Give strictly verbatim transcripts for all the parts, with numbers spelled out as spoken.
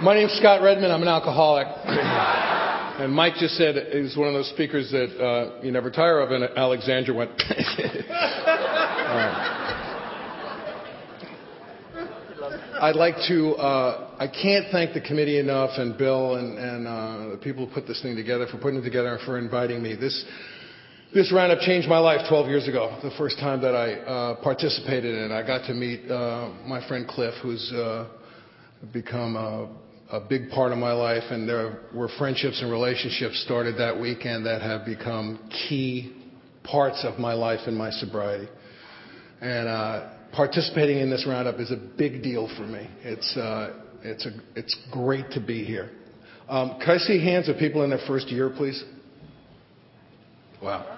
My name's Scott Redmond. I'm an alcoholic. And Mike just said he's one of those speakers that uh, you never tire of, and Alexandra went. uh, I'd like to, uh, I can't thank the committee enough, and Bill and, and uh, the people who put this thing together, for putting it together and for inviting me. This This roundup changed my life twelve years ago, the first time that I uh, participated in it. I got to meet uh, my friend Cliff, who's uh, become a, a big part of my life, and there were friendships and relationships started that weekend that have become key parts of my life and my sobriety. And uh, participating in this roundup is a big deal for me. It's uh, it's a, it's great to be here. Um, can I see hands of people in their first year, please? Wow.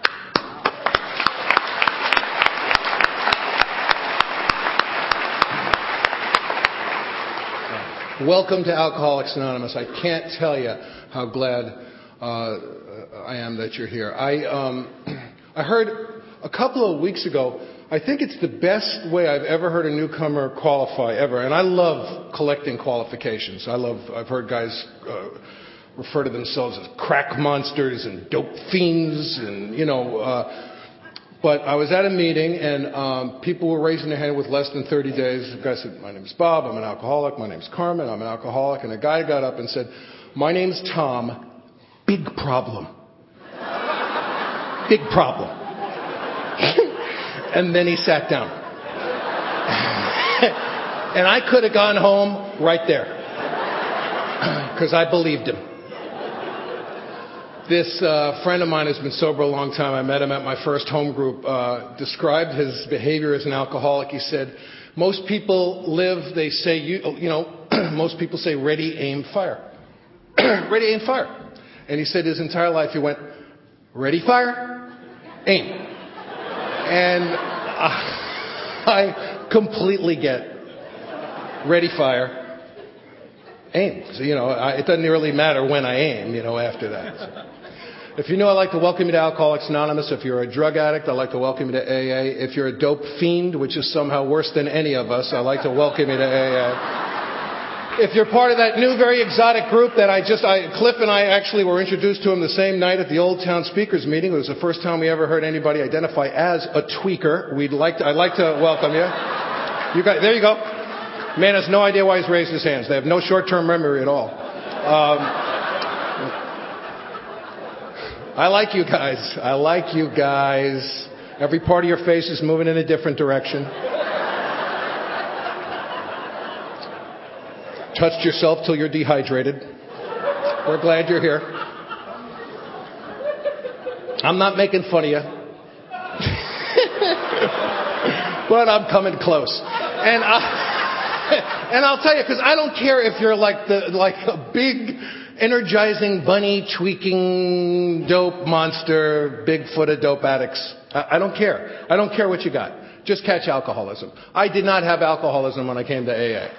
Welcome to Alcoholics Anonymous. I can't tell you how glad uh, I am that you're here. I um, I heard a couple of weeks ago, I think it's the best way I've ever heard a newcomer qualify ever. And I love collecting qualifications. I love, I've heard guys uh, refer to themselves as crack monsters and dope fiends and, you know, uh, but I was at a meeting and um, people were raising their hand with less than thirty days. The guy said, my name's Bob, I'm an alcoholic. My name's Carmen, I'm an alcoholic. And a guy got up and said, my name's Tom, big problem. Big problem. And then he sat down. And I could have gone home right there. Because I believed him. This uh, friend of mine has been sober a long time. I met him at my first home group. Uh, described his behavior as an alcoholic. He said, most people live, they say, you, you know, most people say ready, aim, fire. Ready, aim, fire. And he said his entire life he went, ready, fire, aim. And uh, I completely get ready, fire, aim. So, you know, I, it doesn't really matter when I aim, you know, after that. So. If you're new, I'd like to welcome you to Alcoholics Anonymous. If you're a drug addict, I'd like to welcome you to A A. If you're a dope fiend, which is somehow worse than any of us, I'd like to welcome you to A A. If you're part of that new, very exotic group that I just, I, Cliff and I actually were introduced to him the same night at the Old Town Speakers meeting. It was the first time we ever heard anybody identify as a tweaker. We'd like to, I'd like to welcome you. You guys, there you go. Man has no idea why he's raised his hands. They have no short-term memory at all. Um, I like you guys. I like you guys. Every part of your face is moving in a different direction. Touched yourself till you're dehydrated. We're glad you're here. I'm not making fun of you. But I'm coming close. And I, and I'll tell you, because I don't care if you're like the like a big, energizing, bunny, tweaking, dope monster, Bigfoot of dope addicts. I, I don't care. I don't care what you got. Just catch alcoholism. I did not have alcoholism when I came to A A.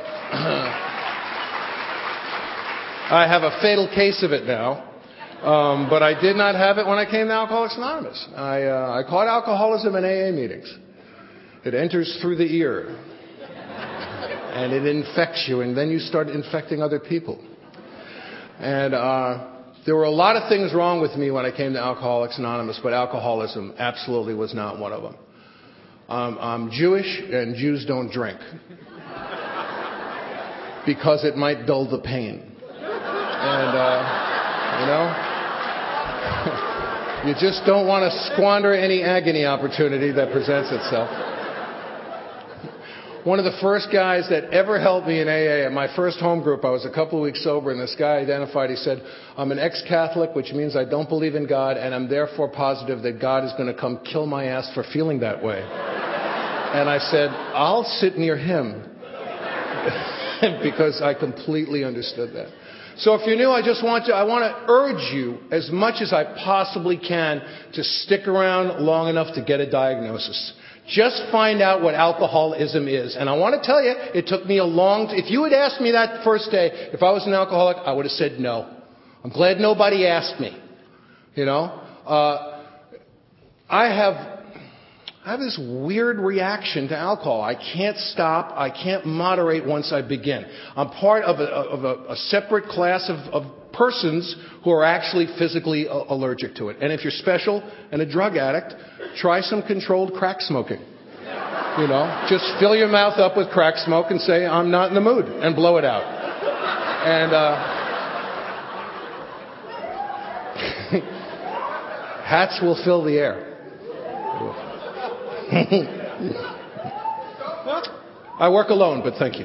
I have a fatal case of it now. Um, but I did not have it when I came to Alcoholics Anonymous. I, uh, I caught alcoholism in A A meetings. It enters through the ear. And it infects you, and then you start infecting other people. And uh, there were a lot of things wrong with me when I came to Alcoholics Anonymous, but alcoholism absolutely was not one of them. Um, I'm Jewish, and Jews don't drink. Because it might dull the pain. And, uh, you know... You just don't want to squander any agony opportunity that presents itself. One of the first guys that ever helped me in A A, at my first home group, I was a couple of weeks sober, and this guy identified, he said, I'm an ex-Catholic, which means I don't believe in God, and I'm therefore positive that God is going to come kill my ass for feeling that way. And I said, I'll sit near him. Because I completely understood that. So if you're new, I just want to, I want to urge you as much as I possibly can to stick around long enough to get a diagnosis. Just find out what alcoholism is. And I want to tell you, it took me a long time. If you had asked me that first day, if I was an alcoholic, I would have said no. I'm glad nobody asked me. You know? Uh, I have, I have this weird reaction to alcohol. I can't stop. I can't moderate once I begin. I'm part of a, of a, a separate class of, of persons who are actually physically a- allergic to it. And if you're special and a drug addict, try some controlled crack smoking. You know, just fill your mouth up with crack smoke and say, I'm not in the mood, and blow it out. And uh, hats will fill the air. I work alone, but thank you.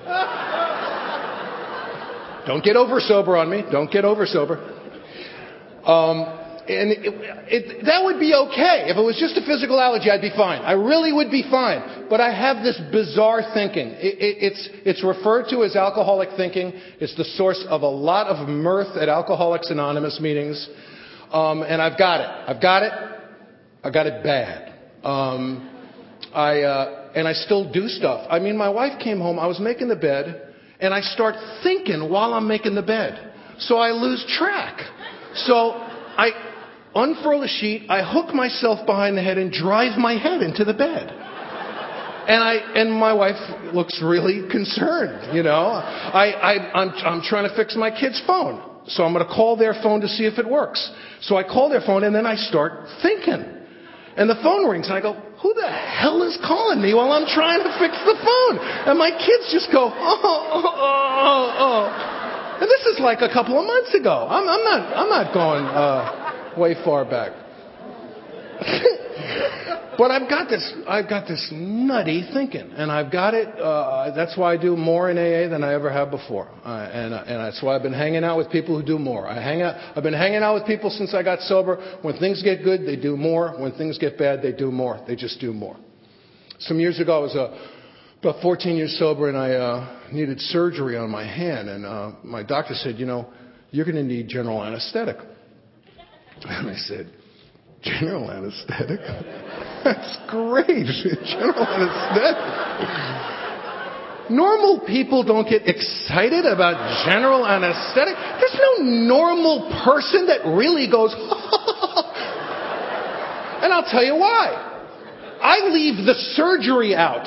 Don't get over sober on me. Don't get over sober. Um, and it, it, that would be okay. If it was just a physical allergy, I'd be fine. I really would be fine. But I have this bizarre thinking. It, it, it's, it's referred to as alcoholic thinking. It's the source of a lot of mirth at Alcoholics Anonymous meetings. Um, and I've got it. I've got it. I got it bad. Um, I, uh, and I still do stuff. I mean, my wife came home, I was making the bed, and I start thinking while I'm making the bed. So I lose track. So I unfurl the sheet, I hook myself behind the head and drive my head into the bed. And I, and my wife looks really concerned, you know. I, I, I'm, I'm trying to fix my kid's phone. So I'm going to call their phone to see if it works. So I call their phone and then I start thinking. And the phone rings and I go, who the hell is calling me while I'm trying to fix the phone? And my kids just go, oh, oh, oh, oh. And this is like a couple of months ago. I'm, I'm not, I'm not going uh, way far back. But I've got this, I've got this nutty thinking, and I've got it. Uh, that's why I do more in A A than I ever have before, uh, and, uh, and that's why I've been hanging out with people who do more. I hang out. I've been hanging out with people since I got sober. When things get good, they do more. When things get bad, they do more. They just do more. Some years ago, I was uh, about fourteen years sober, and I uh, needed surgery on my hand, and uh, my doctor said, "You know, you're going to need general anesthetic." And I said, "General anesthetic? That's great. General anesthetic." Normal people don't get excited about general anesthetic. There's no normal person that really goes, and I'll tell you why. I leave the surgery out.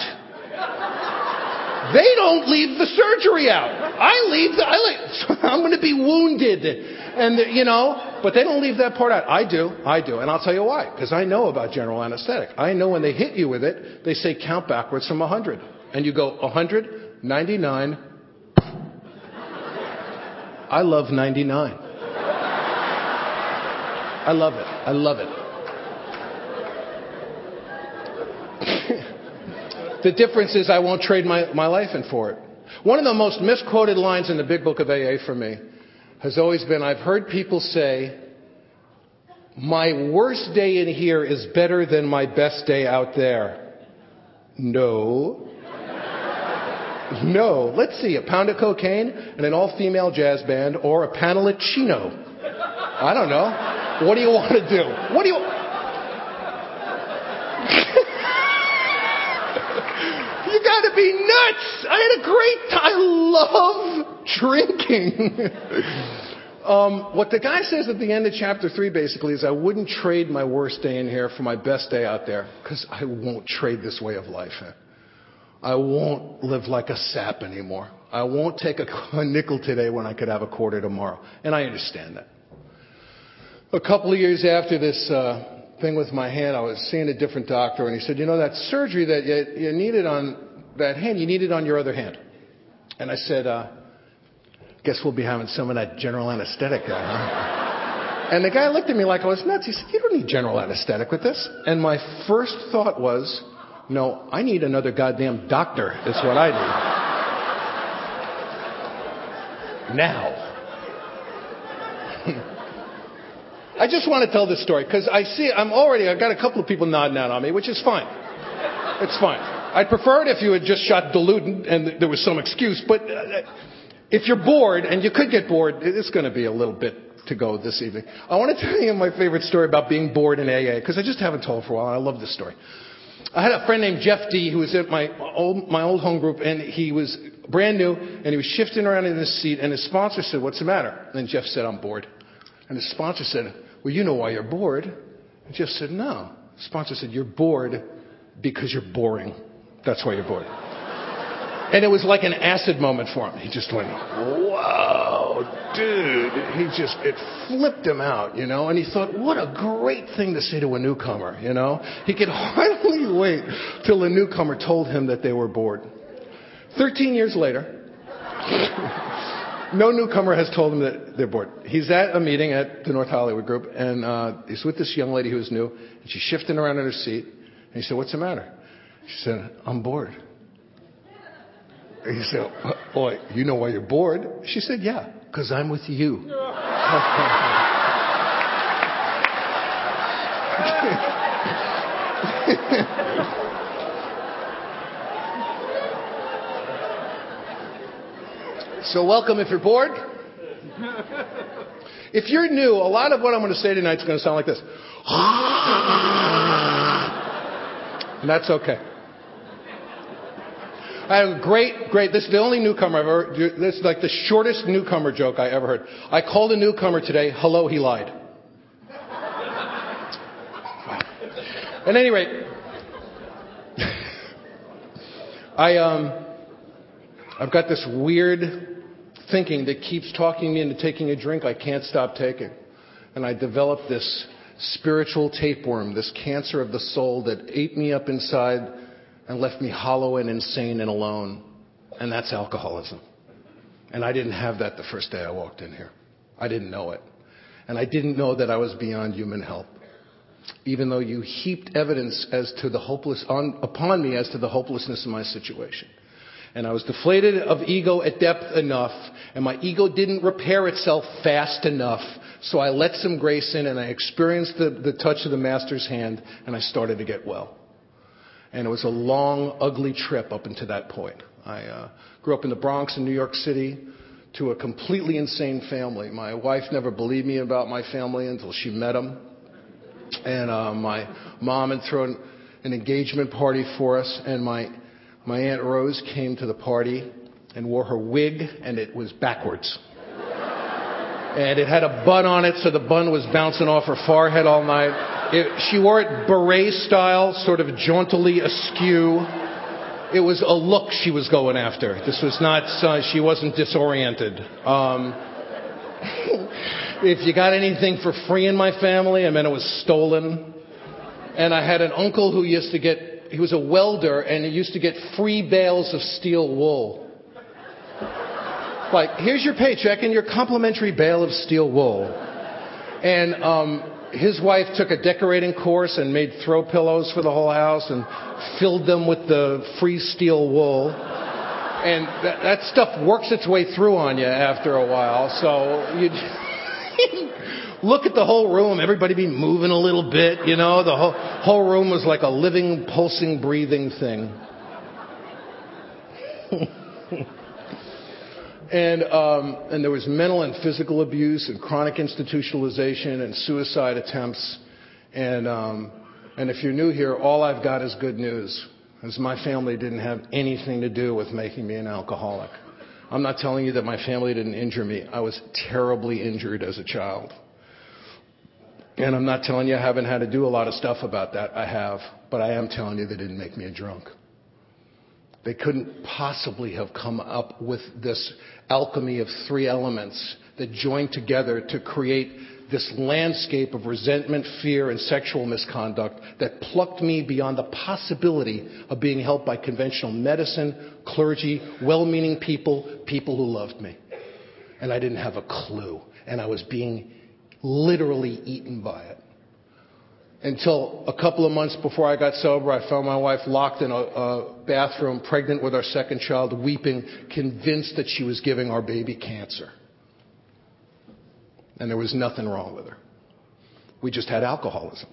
They don't leave the surgery out. I leave the, I leave, I'm going to be wounded. And, you know, but they don't leave that part out. I do. I do. And I'll tell you why. Because I know about general anesthetic. I know when they hit you with it, they say count backwards from one hundred. And you go one hundred, ninety-nine. I love ninety-nine. I love it. I love it. The difference is I won't trade my, my life in for it. One of the most misquoted lines in the Big Book of A A for me has always been, I've heard people say, my worst day in here is better than my best day out there. No. No. Let's see, a pound of cocaine and an all-female jazz band, or a panel at Chino. I don't know. What do you want to do? What do you... You got to be nuts. I had a great time. I love drinking. um, what the guy says at the end of chapter three basically is I wouldn't trade my worst day in here for my best day out there, because I won't trade this way of life. I won't live like a sap anymore. I won't take a, a nickel today when I could have a quarter tomorrow. And I understand that. A couple of years after this uh, thing with my hand, I was seeing a different doctor, and he said, you know, that surgery that you, you needed on that hand, you need it on your other hand. And I said, uh, guess we'll be having some of that general anesthetic guy, huh? And the guy looked at me like I was nuts. He said, you don't need general anesthetic with this. And my first thought was, no, I need another goddamn doctor is what I need. Now. I just want to tell this story because I see, I'm already, I've got a couple of people nodding out on me, which is fine. It's fine. I'd prefer it if you had just shot dilutant and there was some excuse, but uh, if you're bored, and you could get bored, it's going to be a little bit to go this evening. I want to tell you my favorite story about being bored in A A, because I just haven't told for a while, and I love this story. I had a friend named Jeff D. who was at my old, my old home group, and he was brand new, and he was shifting around in his seat, and his sponsor said, what's the matter? And Jeff said, I'm bored. And the sponsor said, well, you know why you're bored. And Jeff said, no. The sponsor said, you're bored Because you're boring. That's why you're bored. And it was like an acid moment for him. He just went, whoa, dude. He just, it flipped him out, you know. And he thought, what a great thing to say to a newcomer, you know. He could hardly wait till the newcomer told him that they were bored. Thirteen years later, no newcomer has told him that they're bored. He's at a meeting at the North Hollywood Group, and uh, he's with this young lady who was new, and she's shifting around in her seat. And he said, what's the matter? She said, I'm bored. And he said, boy, you know why you're bored? She said, yeah, because I'm with you. So welcome if you're bored. If you're new, a lot of what I'm going to say tonight is going to sound like this. And that's okay. I have a great, great, this is the only newcomer I've ever, this is like the shortest newcomer joke I ever heard. I called a newcomer today, hello, he lied. At any rate, I, um, I've got this weird thinking that keeps talking me into taking a drink I can't stop taking. And I developed this spiritual tapeworm, this cancer of the soul that ate me up inside and left me hollow and insane and alone. And that's alcoholism. And I didn't have that the first day I walked in here. I didn't know it. And I didn't know that I was beyond human help. Even though you heaped evidence as to the hopeless, on, upon me as to the hopelessness of my situation. And I was deflated of ego at depth enough, and my ego didn't repair itself fast enough. So I let some grace in, and I experienced the, the touch of the Master's hand, and I started to get well. And it was a long, ugly trip up until that point. I uh, grew up in the Bronx in New York City to a completely insane family. My wife never believed me about my family until she met them. And uh, my mom had thrown an engagement party for us, and my my Aunt Rose came to the party and wore her wig, and it was backwards. And it had a bun on it, so the bun was bouncing off her forehead all night. It, she wore it beret style, sort of jauntily askew. It was a look she was going after. This was not, uh, she wasn't disoriented. Um, if you got anything for free in my family, I meant it was stolen. And I had an uncle who used to get, he was a welder, and he used to get free bales of steel wool. Like, here's your paycheck and your complimentary bale of steel wool. And um, his wife took a decorating course and made throw pillows for the whole house and filled them with the free steel wool. And that, that stuff works its way through on you after a while. So you look at the whole room, everybody be moving a little bit, you know. The whole, whole room was like a living, pulsing, breathing thing. And, um, and there was mental and physical abuse and chronic institutionalization and suicide attempts. And, um, and if you're new here, all I've got is good news, as my family didn't have anything to do with making me an alcoholic. I'm not telling you that my family didn't injure me. I was terribly injured as a child. And I'm not telling you I haven't had to do a lot of stuff about that. I have. But I am telling you they didn't make me a drunk. They couldn't possibly have come up with this alchemy of three elements that joined together to create this landscape of resentment, fear, and sexual misconduct that plucked me beyond the possibility of being helped by conventional medicine, clergy, well-meaning people, people who loved me. And I didn't have a clue. And I was being literally eaten by it. Until a couple of months before I got sober, I found my wife locked in a, a bathroom, pregnant with our second child, weeping, convinced that she was giving our baby cancer. And there was nothing wrong with her. We just had alcoholism.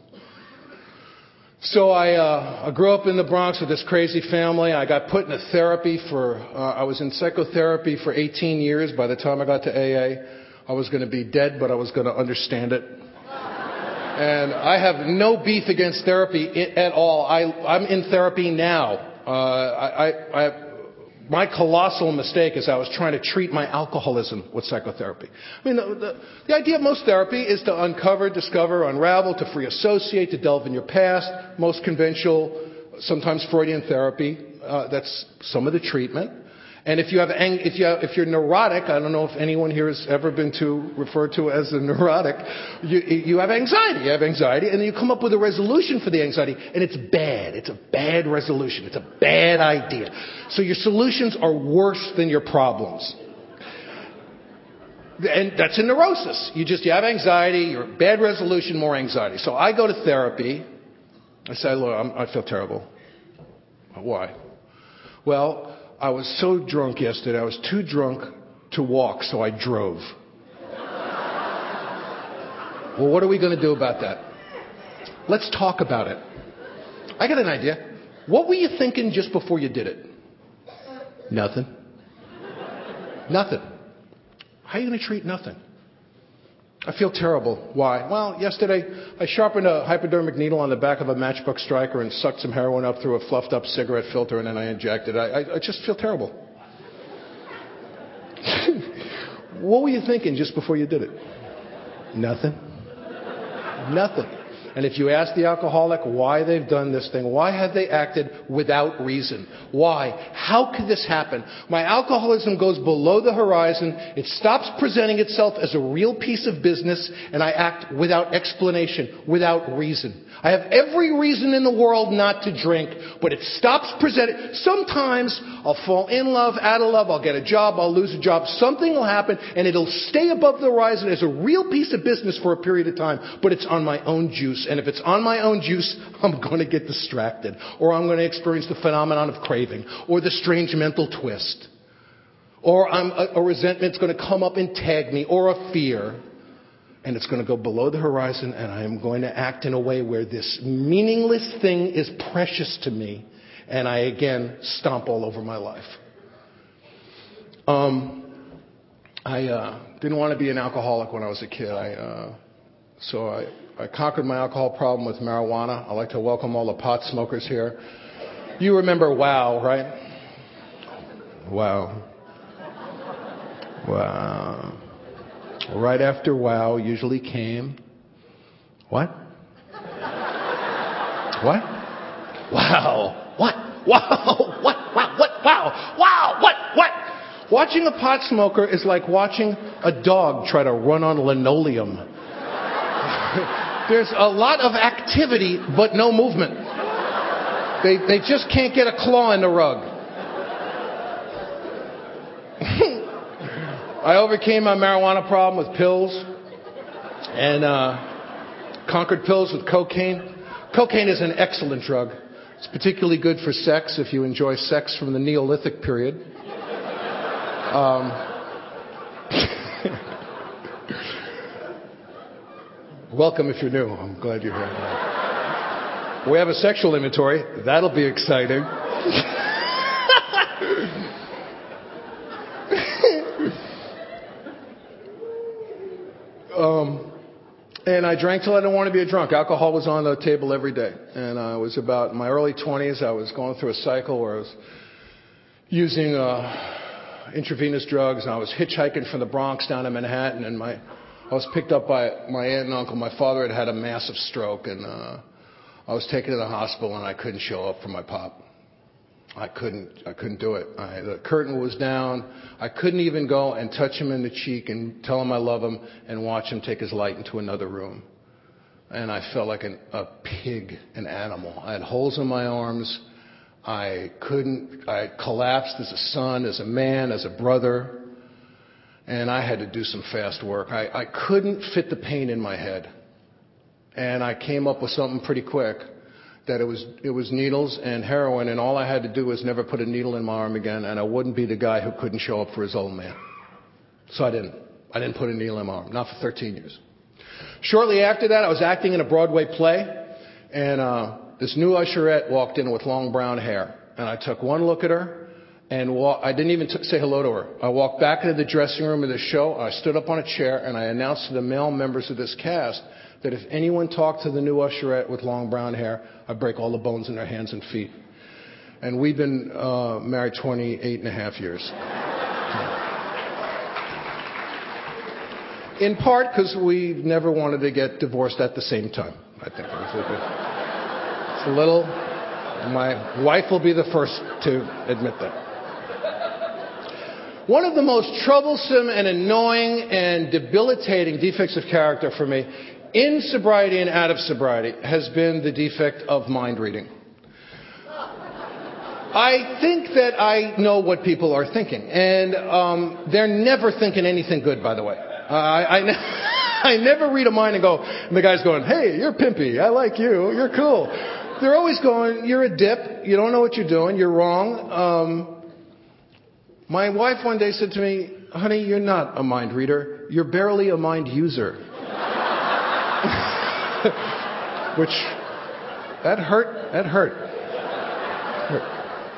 So I, uh, I grew up in the Bronx with this crazy family. I got put in a therapy for, uh, I was in psychotherapy for eighteen years. By the time I got to A A, I was going to be dead, but I was going to understand it. And I have no beef against therapy at all. I, I'm in therapy now. Uh, I, I, I, my colossal mistake is I was trying to treat my alcoholism with psychotherapy. I mean, the, the, the idea of most therapy is to uncover, discover, unravel, to free associate, to delve in your past. Most conventional sometimes Freudian therapy. Uh, that's some of the treatment. And if you have, ang- if you have, if you're neurotic, I don't know if anyone here has ever been to referred to as a neurotic. You, you have anxiety. You have anxiety, and then you come up with a resolution for the anxiety, and it's bad. It's a bad resolution. It's a bad idea. So your solutions are worse than your problems. And that's a neurosis. You just you have anxiety. Your bad resolution, more anxiety. So I go to therapy. I say, look, I'm, I feel terrible. Why? Well, I was so drunk yesterday, I was too drunk to walk, so I drove. Well, what are we going to do about that? Let's talk about it. I got an idea. What were you thinking just before you did it? Nothing. Nothing. How are you going to treat nothing? I feel terrible. Why? Well, yesterday I sharpened a hypodermic needle on the back of a matchbook striker and sucked some heroin up through a fluffed up cigarette filter, and then I injected it. I, I, I just feel terrible. What were you thinking just before you did it? Nothing. Nothing. And if you ask the alcoholic why they've done this thing, why have they acted without reason? Why? How could this happen? My alcoholism goes below the horizon. It stops presenting itself as a real piece of business, and I act without explanation, without reason. I have every reason in the world not to drink, but it stops presenting. Sometimes I'll fall in love, out of love, I'll get a job, I'll lose a job. Something will happen, and it'll stay above the horizon as a real piece of business for a period of time, but it's on my own juice. And if it's on my own juice, I'm going to get distracted, or I'm going to experience the phenomenon of craving, or the strange mental twist, or I'm, a, a resentment's going to come up and tag me, or a fear, and it's going to go below the horizon, and I am going to act in a way where this meaningless thing is precious to me, and I again stomp all over my life. Um, I uh, didn't want to be an alcoholic when I was a kid. I uh, so I. I conquered my alcohol problem with marijuana. I'd like to welcome all the pot smokers here. You remember WOW, right? WOW. WOW. Right after WOW usually came... What? What? Wow. What? Wow. What? Wow. What? Wow. Wow. What? What? Watching a pot smoker is like watching a dog try to run on linoleum. There's a lot of activity, but no movement. They, they just can't get a claw in the rug. I overcame my marijuana problem with pills and uh, conquered pills with cocaine. Cocaine is an excellent drug. It's particularly good for sex if you enjoy sex from the Neolithic period. Um, Welcome if you're new. I'm glad you're here. We have a sexual inventory. That'll be exciting. um, and I drank till I didn't want to be a drunk. Alcohol was on the table every day. And I was about in my early twenties. I was going through a cycle where I was using uh, intravenous drugs. And I was hitchhiking from the Bronx down to Manhattan. And my I was picked up by my aunt and uncle. My father had had a massive stroke, and uh, I was taken to the hospital, and I couldn't show up for my pop. I couldn't. I couldn't do it. I, the curtain was down. I couldn't even go and touch him in the cheek and tell him I love him and watch him take his light into another room. And I felt like an, a pig, an animal. I had holes in my arms. I couldn't. I collapsed as a son, as a man, as a brother. And I had to do some fast work. I, I couldn't fit the pain in my head. And I came up with something pretty quick, that it was it was needles and heroin, and all I had to do was never put a needle in my arm again, and I wouldn't be the guy who couldn't show up for his old man. So I didn't. I didn't put a needle in my arm, not for thirteen years. Shortly after that, I was acting in a Broadway play, and uh, this new usherette walked in with long brown hair. And I took one look at her, and wa- I didn't even t- say hello to her. I walked back into the dressing room of the show. I stood up on a chair, and I announced to the male members of this cast that if anyone talked to the new usherette with long brown hair, I'd break all the bones in their hands and feet. And we've been uh, married twenty-eight and a half years. In part because we never wanted to get divorced at the same time. I think it was a, bit, it's a little, My wife will be the first to admit that. One of the most troublesome and annoying and debilitating defects of character for me, in sobriety and out of sobriety, has been the defect of mind reading. I think that I know what people are thinking, and um, they're never thinking anything good, by the way. Uh, I, I, ne- I never read a mind and go, and the guy's going, hey, you're pimpy, I like you, you're cool. They're always going, you're a dip, you don't know what you're doing, you're wrong. Um, my wife one day said to me, honey, you're not a mind reader, you're barely a mind user. Which, that hurt, that hurt. hurt.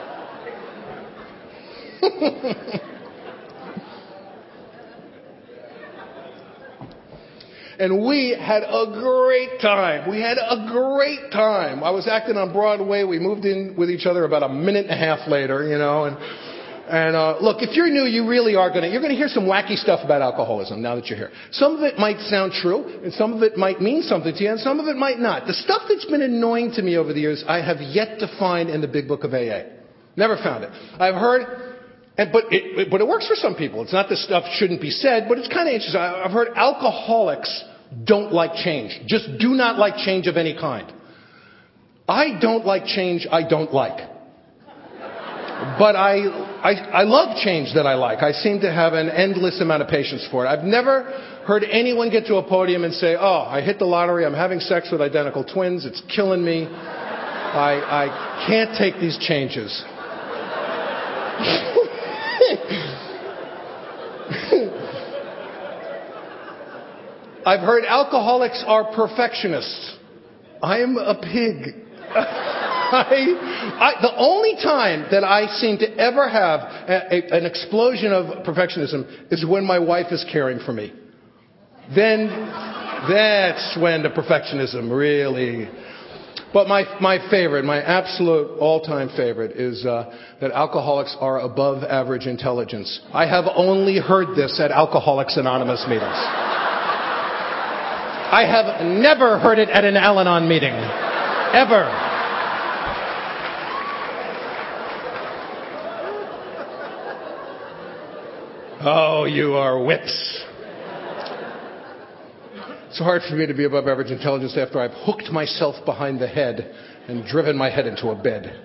And we had a great time. We had a great time. I was acting on Broadway. We moved in with each other about a minute and a half later, you know. And, and uh, look, if you're new, you really are going to, you're going to hear some wacky stuff about alcoholism now that you're here. Some of it might sound true, and some of it might mean something to you, and some of it might not. The stuff that's been annoying to me over the years, I have yet to find in the Big Book of A A. Never found it. I've heard... And, but, it, but it works for some people. It's not this stuff shouldn't be said, but it's kind of interesting. I've heard alcoholics don't like change. Just do not like change of any kind. I don't like change I don't like. But I, I, I love change that I like. I seem to have an endless amount of patience for it. I've never heard anyone get to a podium and say, oh, I hit the lottery. I'm having sex with identical twins. It's killing me. I, I can't take these changes. I've heard alcoholics are perfectionists. I'm a pig. I, I, the only time that I seem to ever have a, a, an explosion of perfectionism is when my wife is caring for me. Then, that's when the perfectionism really... But my, my favorite, my absolute all-time favorite is uh, that alcoholics are above average intelligence. I have only heard this at Alcoholics Anonymous meetings. I have never heard it at an Al-Anon meeting. Ever. Oh, you are whips. It's hard for me to be above average intelligence after I've hooked myself behind the head and driven my head into a bed.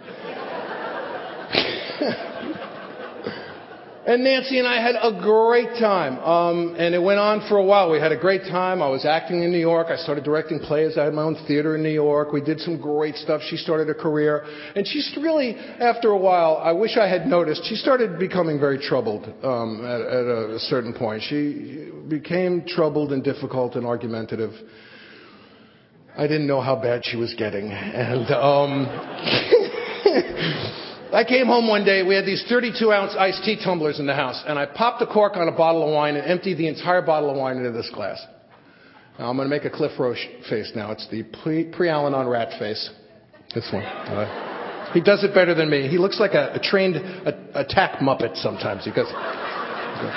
And Nancy and I had a great time. Um, and it went on for a while. We had a great time. I was acting in New York. I started directing plays. I had my own theater in New York. We did some great stuff. She started a career. And she's really, after a while, I wish I had noticed, she started becoming very troubled um, at, at a certain point. She became troubled and difficult and argumentative. I didn't know how bad she was getting. And... Um, I came home one day, we had these thirty-two ounce iced tea tumblers in the house, and I popped the cork on a bottle of wine and emptied the entire bottle of wine into this glass. Now, I'm going to make a Cliff Roche face now. It's the pre- pre-Al-Anon rat face. This one. Uh, he does it better than me. He looks like a, a trained a, attack Muppet sometimes. He goes, he goes.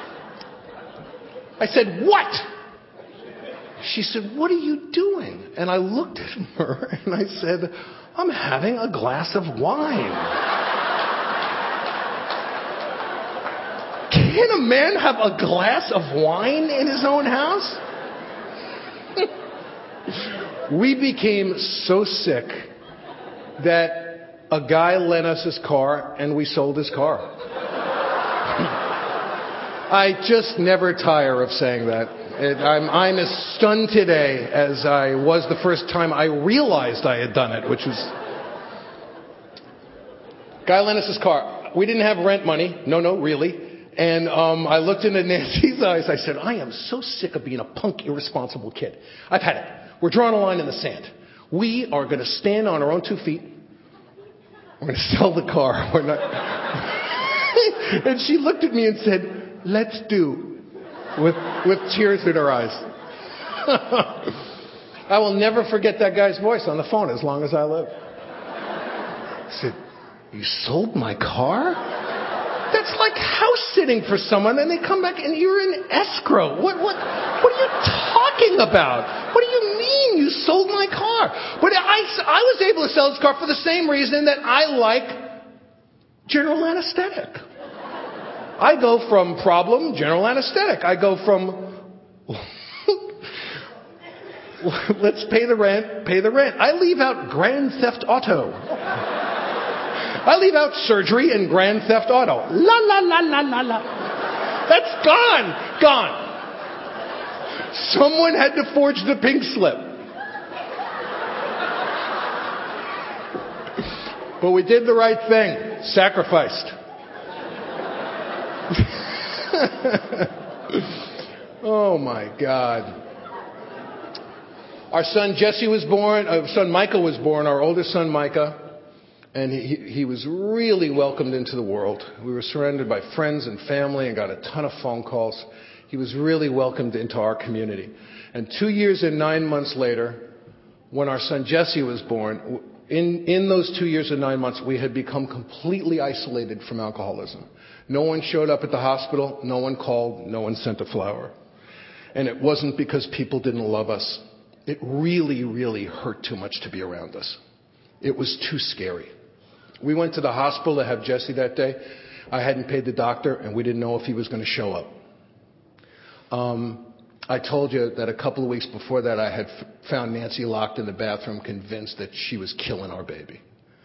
I said, what? She said, what are you doing? And I looked at her and I said, I'm having a glass of wine. Can a man have a glass of wine in his own house? We became so sick that a guy lent us his car and we sold his car. I just never tire of saying that. It, I'm, I'm as stunned today as I was the first time I realized I had done it, which was... Guy lent us his car. We didn't have rent money. No, no, really. And um, I looked into Nancy's eyes. I said, I am so sick of being a punk, irresponsible kid. I've had it. We're drawing a line in the sand. We are going to stand on our own two feet. We're going to sell the car. We're not... And she looked at me and said, let's do... With, with tears in her eyes. I will never forget that guy's voice on the phone as long as I live. I said, you sold my car? That's like house sitting for someone and they come back and you're in escrow. What, what, what are you talking about? What do you mean you sold my car? But I, I was able to sell this car for the same reason that I like general anesthetic. I go from problem, general anesthetic. I go from, let's pay the rent, pay the rent. I leave out Grand Theft Auto. I leave out surgery and Grand Theft Auto. La, la, la, la, la, la. That's gone. Gone. Someone had to forge the pink slip. But we did the right thing. Sacrificed. Oh my God. Our son Jesse was born, our son Micah was born, our oldest son Micah, and he, he was really welcomed into the world. We were surrounded by friends and family and got a ton of phone calls. He was really welcomed into our community. And two years and nine months later, when our son Jesse was born, in, in those two years and nine months, we had become completely isolated from alcoholism. No one showed up at the hospital. No one called. No one sent a flower. And it wasn't because people didn't love us. It really, really hurt too much to be around us. It was too scary. We went to the hospital to have Jesse that day. I hadn't paid the doctor, and we didn't know if he was going to show up. Um, I told you that a couple of weeks before that, I had f- found Nancy locked in the bathroom, convinced that she was killing our baby.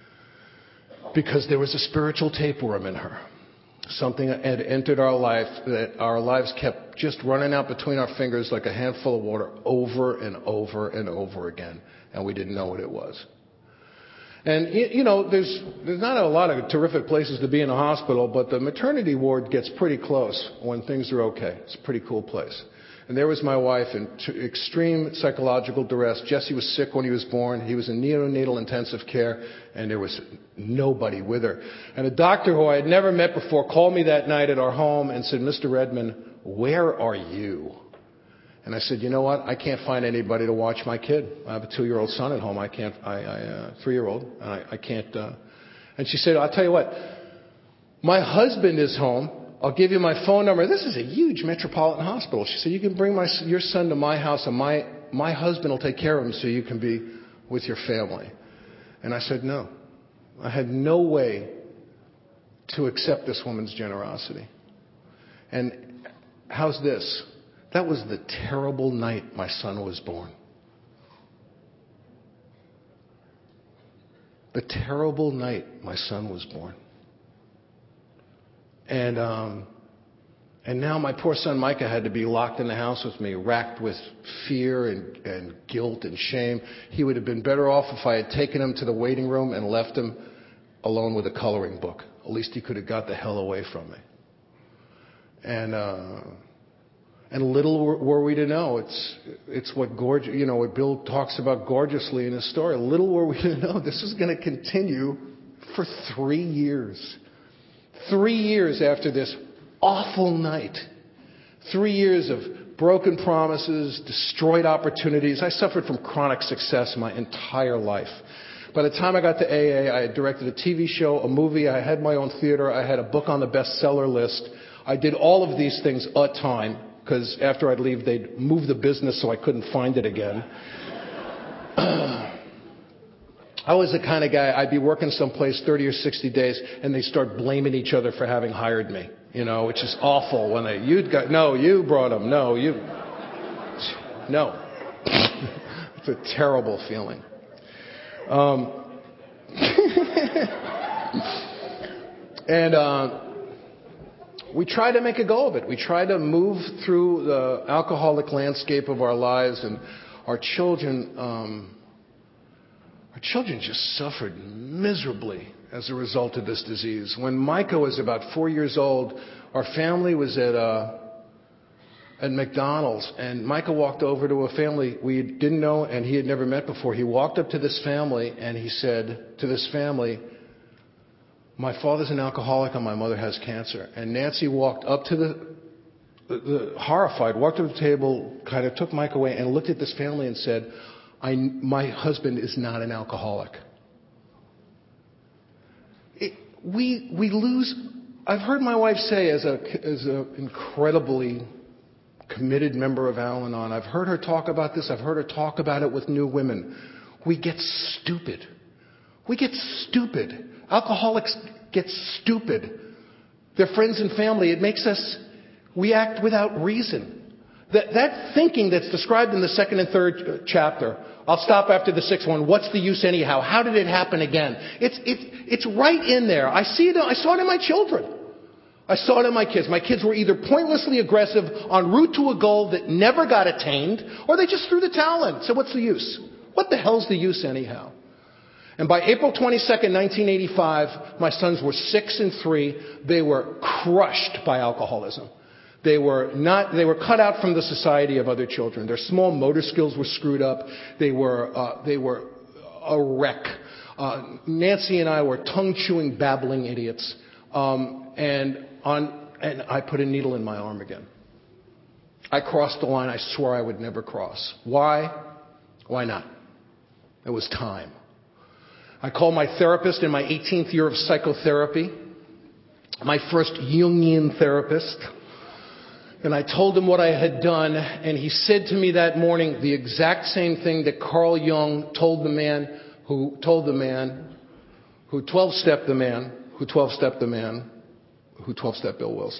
Because there was a spiritual tapeworm in her. Something had entered our life that our lives kept just running out between our fingers like a handful of water over and over and over again. And we didn't know what it was. And, you know, there's, there's not a lot of terrific places to be in a hospital, but the maternity ward gets pretty close when things are okay. It's a pretty cool place. And there was my wife in t- extreme psychological duress. Jesse was sick when he was born. He was in neonatal intensive care, and there was nobody with her. And a doctor who I had never met before called me that night at our home and said, "Mister Redman, where are you?" And I said, "You know what? I can't find anybody to watch my kid. I have a two-year-old son at home. I can't, I, I uh, three-year-old, and I, I can't." Uh... And she said, "I'll tell you what. My husband is home. I'll give you my phone number." This is a huge metropolitan hospital. She said, "You can bring my, your son to my house, and my, my husband will take care of him so you can be with your family." And I said, no. I had no way to accept this woman's generosity. And how's this? That was the terrible night my son was born. The terrible night my son was born. And um, and now my poor son Micah had to be locked in the house with me, racked with fear and, and guilt and shame. He would have been better off if I had taken him to the waiting room and left him alone with a coloring book. At least he could have got the hell away from me. And uh, and little were, were we to know, it's it's what gorge, you know, what Bill talks about gorgeously in his story. Little were we to know this was going to continue for three years. Three years after this awful night. Three years of broken promises, destroyed opportunities. I suffered from chronic success my entire life. By the time I got to A A, I had directed a T V show, a movie, I had my own theater, I had a book on the bestseller list. I did all of these things a time, because after I'd leave, they'd move the business so I couldn't find it again. I was the kind of guy, I'd be working someplace thirty or sixty days, and they start blaming each other for having hired me, you know, which is awful when they, you'd got, no, you brought them, no, you, no. It's a terrible feeling. Um, and uh, we try to make a go of it. We try to move through the alcoholic landscape of our lives, and our children... Um, Our children just suffered miserably as a result of this disease. When Micah was about four years old, our family was at uh, at McDonald's, and Micah walked over to a family we didn't know and he had never met before. He walked up to this family and he said to this family, "My father's an alcoholic and my mother has cancer." And Nancy walked up to the, the, the horrified, walked to the table, kind of took Micah away and looked at this family and said, I, my husband is not an alcoholic. It, we we lose. I've heard my wife say, as a as an incredibly committed member of Al-Anon. I've heard her talk about this. I've heard her talk about it with new women. We get stupid. We get stupid. Alcoholics get stupid. Their friends and family, it makes us, we act without reason. That, that thinking that's described in the second and third chapter, I'll stop after the sixth one. What's the use anyhow? How did it happen again? It's, it's, it's right in there. I see it, I saw it in my children. I saw it in my kids. My kids were either pointlessly aggressive en route to a goal that never got attained, or they just threw the towel in. So what's the use? What the hell's the use anyhow? And by April twenty-second, nineteen eighty-five, my sons were six and three. They were crushed by alcoholism. They were not, they were cut out from the society of other children. Their small motor skills were screwed up. They were, uh, they were a wreck. Uh, Nancy and I were tongue-chewing, babbling idiots. Um, and on, and I put a needle in my arm again. I crossed the line I swore I would never cross. Why? Why not? It was time. I called my therapist in my eighteenth year of psychotherapy, my first Jungian therapist, and I told him what I had done, and he said to me that morning the exact same thing that Carl Jung told the man who told the man who twelve-stepped the man, who twelve-stepped the man, who twelve-stepped Bill Wilson.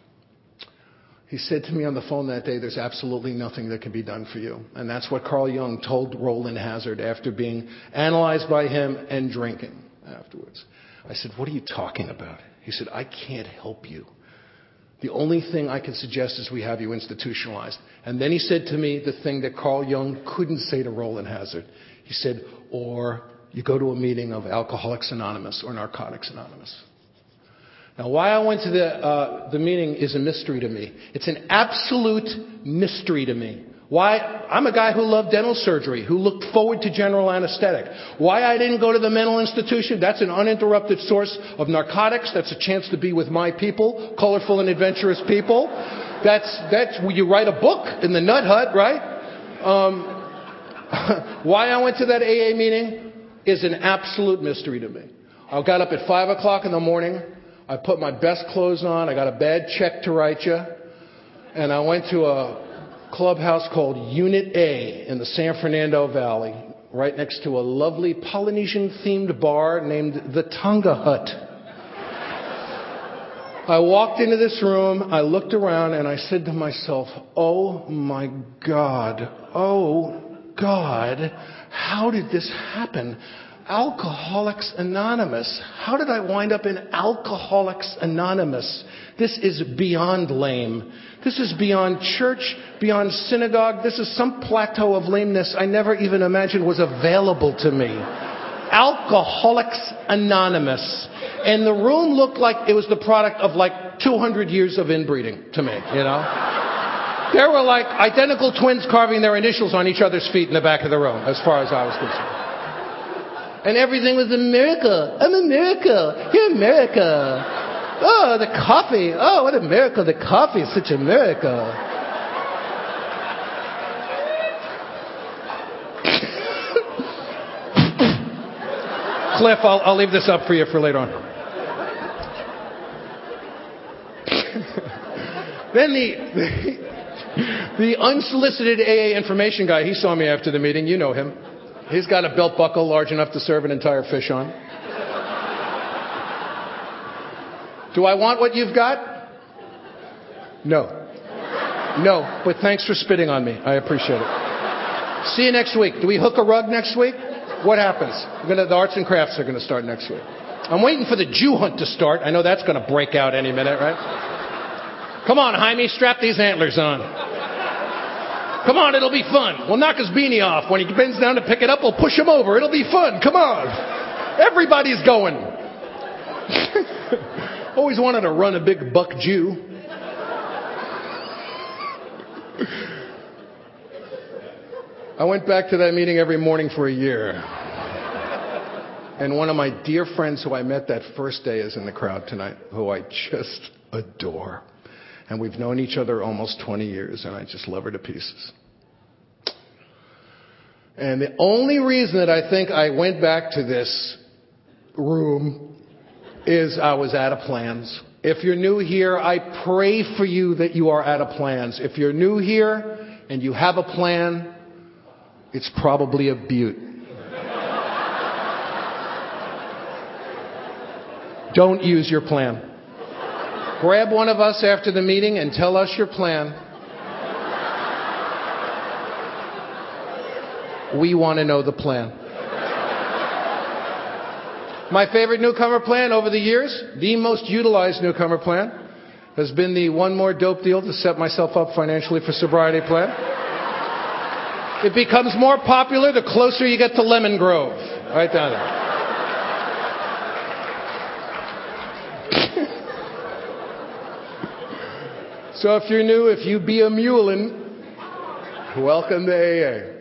He said to me on the phone that day, there's absolutely nothing that can be done for you. And that's what Carl Jung told Roland Hazard after being analyzed by him and drinking afterwards. I said, what are you talking about? He said, I can't help you. The only thing I can suggest is we have you institutionalized. And then he said to me the thing that Carl Jung couldn't say to Roland Hazard. He said, or you go to a meeting of Alcoholics Anonymous or Narcotics Anonymous. Now, why I went to the, uh, the meeting is a mystery to me. It's an absolute mystery to me. Why? I'm a guy who loved dental surgery, who looked forward to general anesthetic. Why I didn't go to the mental institution? That's an uninterrupted source of narcotics. That's a chance to be with my people, colorful and adventurous people. That's, that's where you write a book in the Nut Hut, right? Um, why I went to that A A meeting is an absolute mystery to me. I got up at five o'clock in the morning. I put my best clothes on. I got a bad check to write you. And I went to a clubhouse called Unit A in the San Fernando Valley, right next to a lovely Polynesian-themed bar named the Tonga Hut. I walked into this room, I looked around, and I said to myself, oh my God, oh God, how did this happen? Alcoholics Anonymous. How did I wind up in Alcoholics Anonymous? This is beyond lame. This is beyond church, beyond synagogue. This is some plateau of lameness I never even imagined was available to me. Alcoholics Anonymous. And the room looked like it was the product of like two hundred years of inbreeding to me, you know? There were like identical twins carving their initials on each other's feet in the back of the room, as far as I was concerned. And everything was America. I'm America. You're America. Oh, the coffee. Oh, what a miracle. The coffee is such a miracle. Cliff, I'll, I'll leave this up for you for later on. Then the, the, the unsolicited A A information guy, he saw me after the meeting. You know him. He's got a belt buckle large enough to serve an entire fish on. Do I want what you've got? No. No, but thanks for spitting on me. I appreciate it. See you next week. Do we hook a rug next week? What happens? We're gonna, the arts and crafts are going to start next week. I'm waiting for the Jew hunt to start. I know that's going to break out any minute, right? Come on, Jaime, strap these antlers on. Come on, it'll be fun. We'll knock his beanie off. When he bends down to pick it up, we'll push him over. It'll be fun. Come on. Everybody's going. Always wanted to run a big buck Jew. I went back to that meeting every morning for a year. And one of my dear friends who I met that first day is in the crowd tonight, who I just adore. And we've known each other almost twenty years, and I just love her to pieces. And the only reason that I think I went back to this room is I was out of plans. If you're new here, I pray for you that you are out of plans. If you're new here and you have a plan, it's probably a beaut. Don't use your plan. Grab one of us after the meeting and tell us your plan. We want to know the plan. My favorite newcomer plan over the years, the most utilized newcomer plan, has been the one more dope deal to set myself up financially for sobriety plan. It becomes more popular the closer you get to Lemon Grove. Right down there. So if you're new, if you be a mulin, welcome to A A.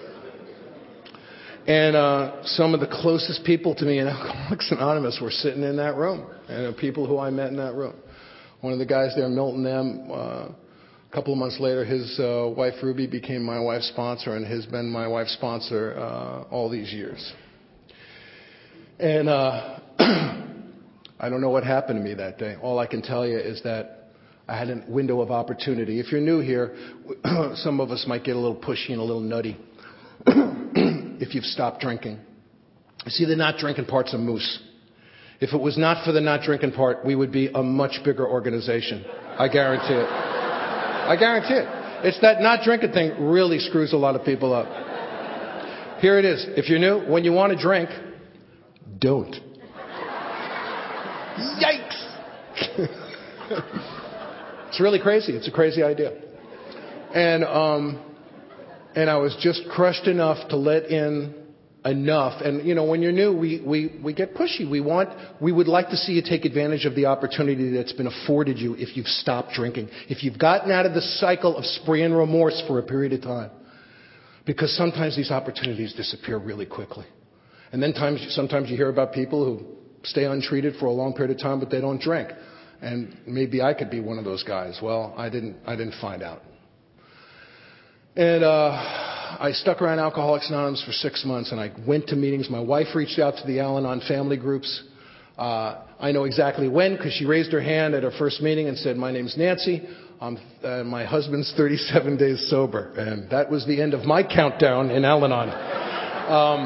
And uh, some of the closest people to me in Alcoholics Anonymous were sitting in that room, and people who I met in that room. One of the guys there, Milton M., uh, a couple of months later, his uh, wife Ruby became my wife's sponsor, and has been my wife's sponsor uh, all these years. And uh, I don't know what happened to me that day. All I can tell you is that I had a window of opportunity. If you're new here, some of us might get a little pushy and a little nutty. If you've stopped drinking. See, the not drinking part's a moose. If it was not for the not drinking part, we would be a much bigger organization. I guarantee it. I guarantee it. It's that not drinking thing really screws a lot of people up. Here it is. If you're new, when you want to drink, don't. Yikes! It's really crazy. It's a crazy idea. And, um... And I was just crushed enough to let in enough. And, you know, when you're new, we, we, we get pushy. We want, we would like to see you take advantage of the opportunity that's been afforded you if you've stopped drinking. If you've gotten out of the cycle of spree and remorse for a period of time. Because sometimes these opportunities disappear really quickly. And then times, sometimes you hear about people who stay untreated for a long period of time, but they don't drink. And maybe I could be one of those guys. Well, I didn't, I didn't find out. And uh, I stuck around Alcoholics Anonymous for six months, and I went to meetings. My wife reached out to the Al-Anon family groups. Uh, I know exactly when, because she raised her hand at her first meeting and said, "My name's Nancy. I'm, uh, my husband's thirty-seven days sober." And that was the end of my countdown in Al-Anon. Um,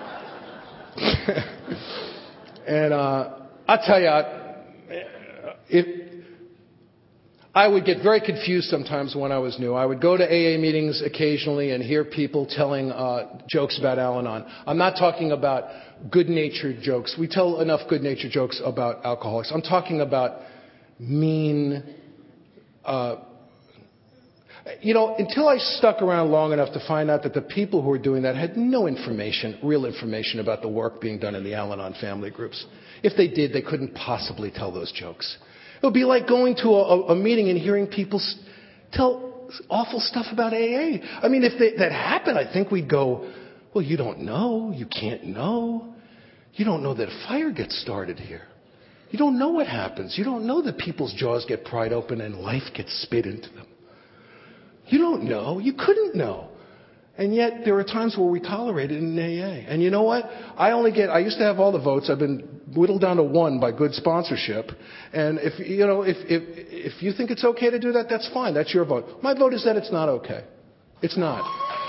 and uh, I'll tell you, it, I would get very confused sometimes when I was new. I would go to A A meetings occasionally and hear people telling uh, jokes about Al-Anon. I'm not talking about good-natured jokes. We tell enough good-natured jokes about alcoholics. I'm talking about mean... Uh, you know, until I stuck around long enough to find out that the people who were doing that had no information, real information about the work being done in the Al-Anon family groups. If they did, they couldn't possibly tell those jokes. It would be like going to a, a meeting and hearing people tell awful stuff about A A. I mean, if they, that happened, I think we'd go, well, you don't know. You can't know. You don't know that a fire gets started here. You don't know what happens. You don't know that people's jaws get pried open and life gets spit into them. You don't know. You couldn't know. And yet, there are times where we tolerate it in A A. And you know what? I only get, I used to have all the votes. I've been whittled down to one by good sponsorship. And if, you know, if, if, if you think it's okay to do that, that's fine. That's your vote. My vote is that it's not okay. It's not.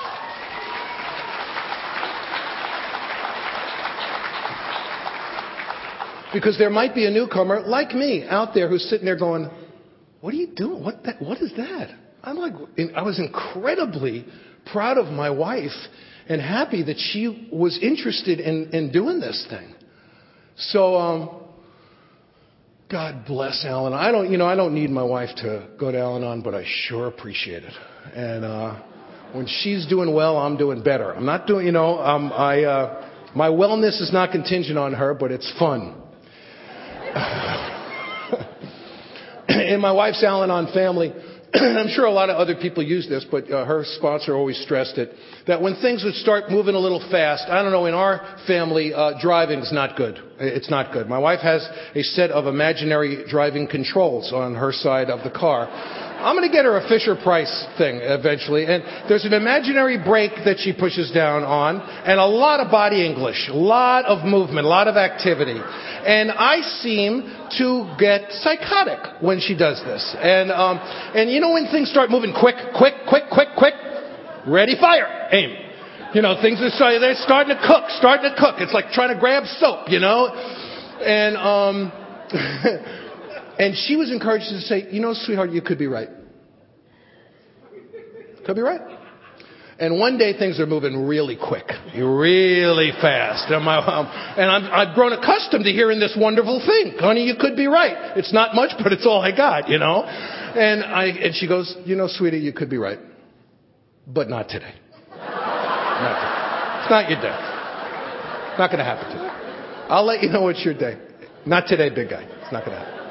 Because there might be a newcomer like me out there who's sitting there going, what are you doing? What, that, what is that? I'm like, I was incredibly proud of my wife and happy that she was interested in, in doing this thing. So, um, God bless Al-Anon. I don't, you know, I don't need my wife to go to Al-Anon, but I sure appreciate it. And uh, when she's doing well, I'm doing better. I'm not doing, you know, um, I, uh, my wellness is not contingent on her, but it's fun. In my wife's Al-Anon family, I'm sure a lot of other people use this, but uh, her sponsor always stressed it, that when things would start moving a little fast, I don't know, in our family, uh, driving is not good. It's not good. My wife has a set of imaginary driving controls on her side of the car. I'm going to get her a Fisher-Price thing eventually. And there's an imaginary brake that she pushes down on, and a lot of body English, a lot of movement, a lot of activity. And I seem to get psychotic when she does this. And, um, and you know when things start moving quick, quick, quick, quick, quick? Ready, fire, aim. You know, things are starting, they're starting to cook, starting to cook. It's like trying to grab soap, you know? And, um, and she was encouraged to say, you know, sweetheart, you could be right. Could be right. And one day things are moving really quick, really fast. And, my, um, and I'm, I've grown accustomed to hearing this wonderful thing. Honey, you could be right. It's not much, but it's all I got, you know? And I, and she goes, you know, sweetie, you could be right. But not today. Not today. It's not your day. Not going to happen today. I'll let you know it's your day. Not today, big guy. It's not going to happen.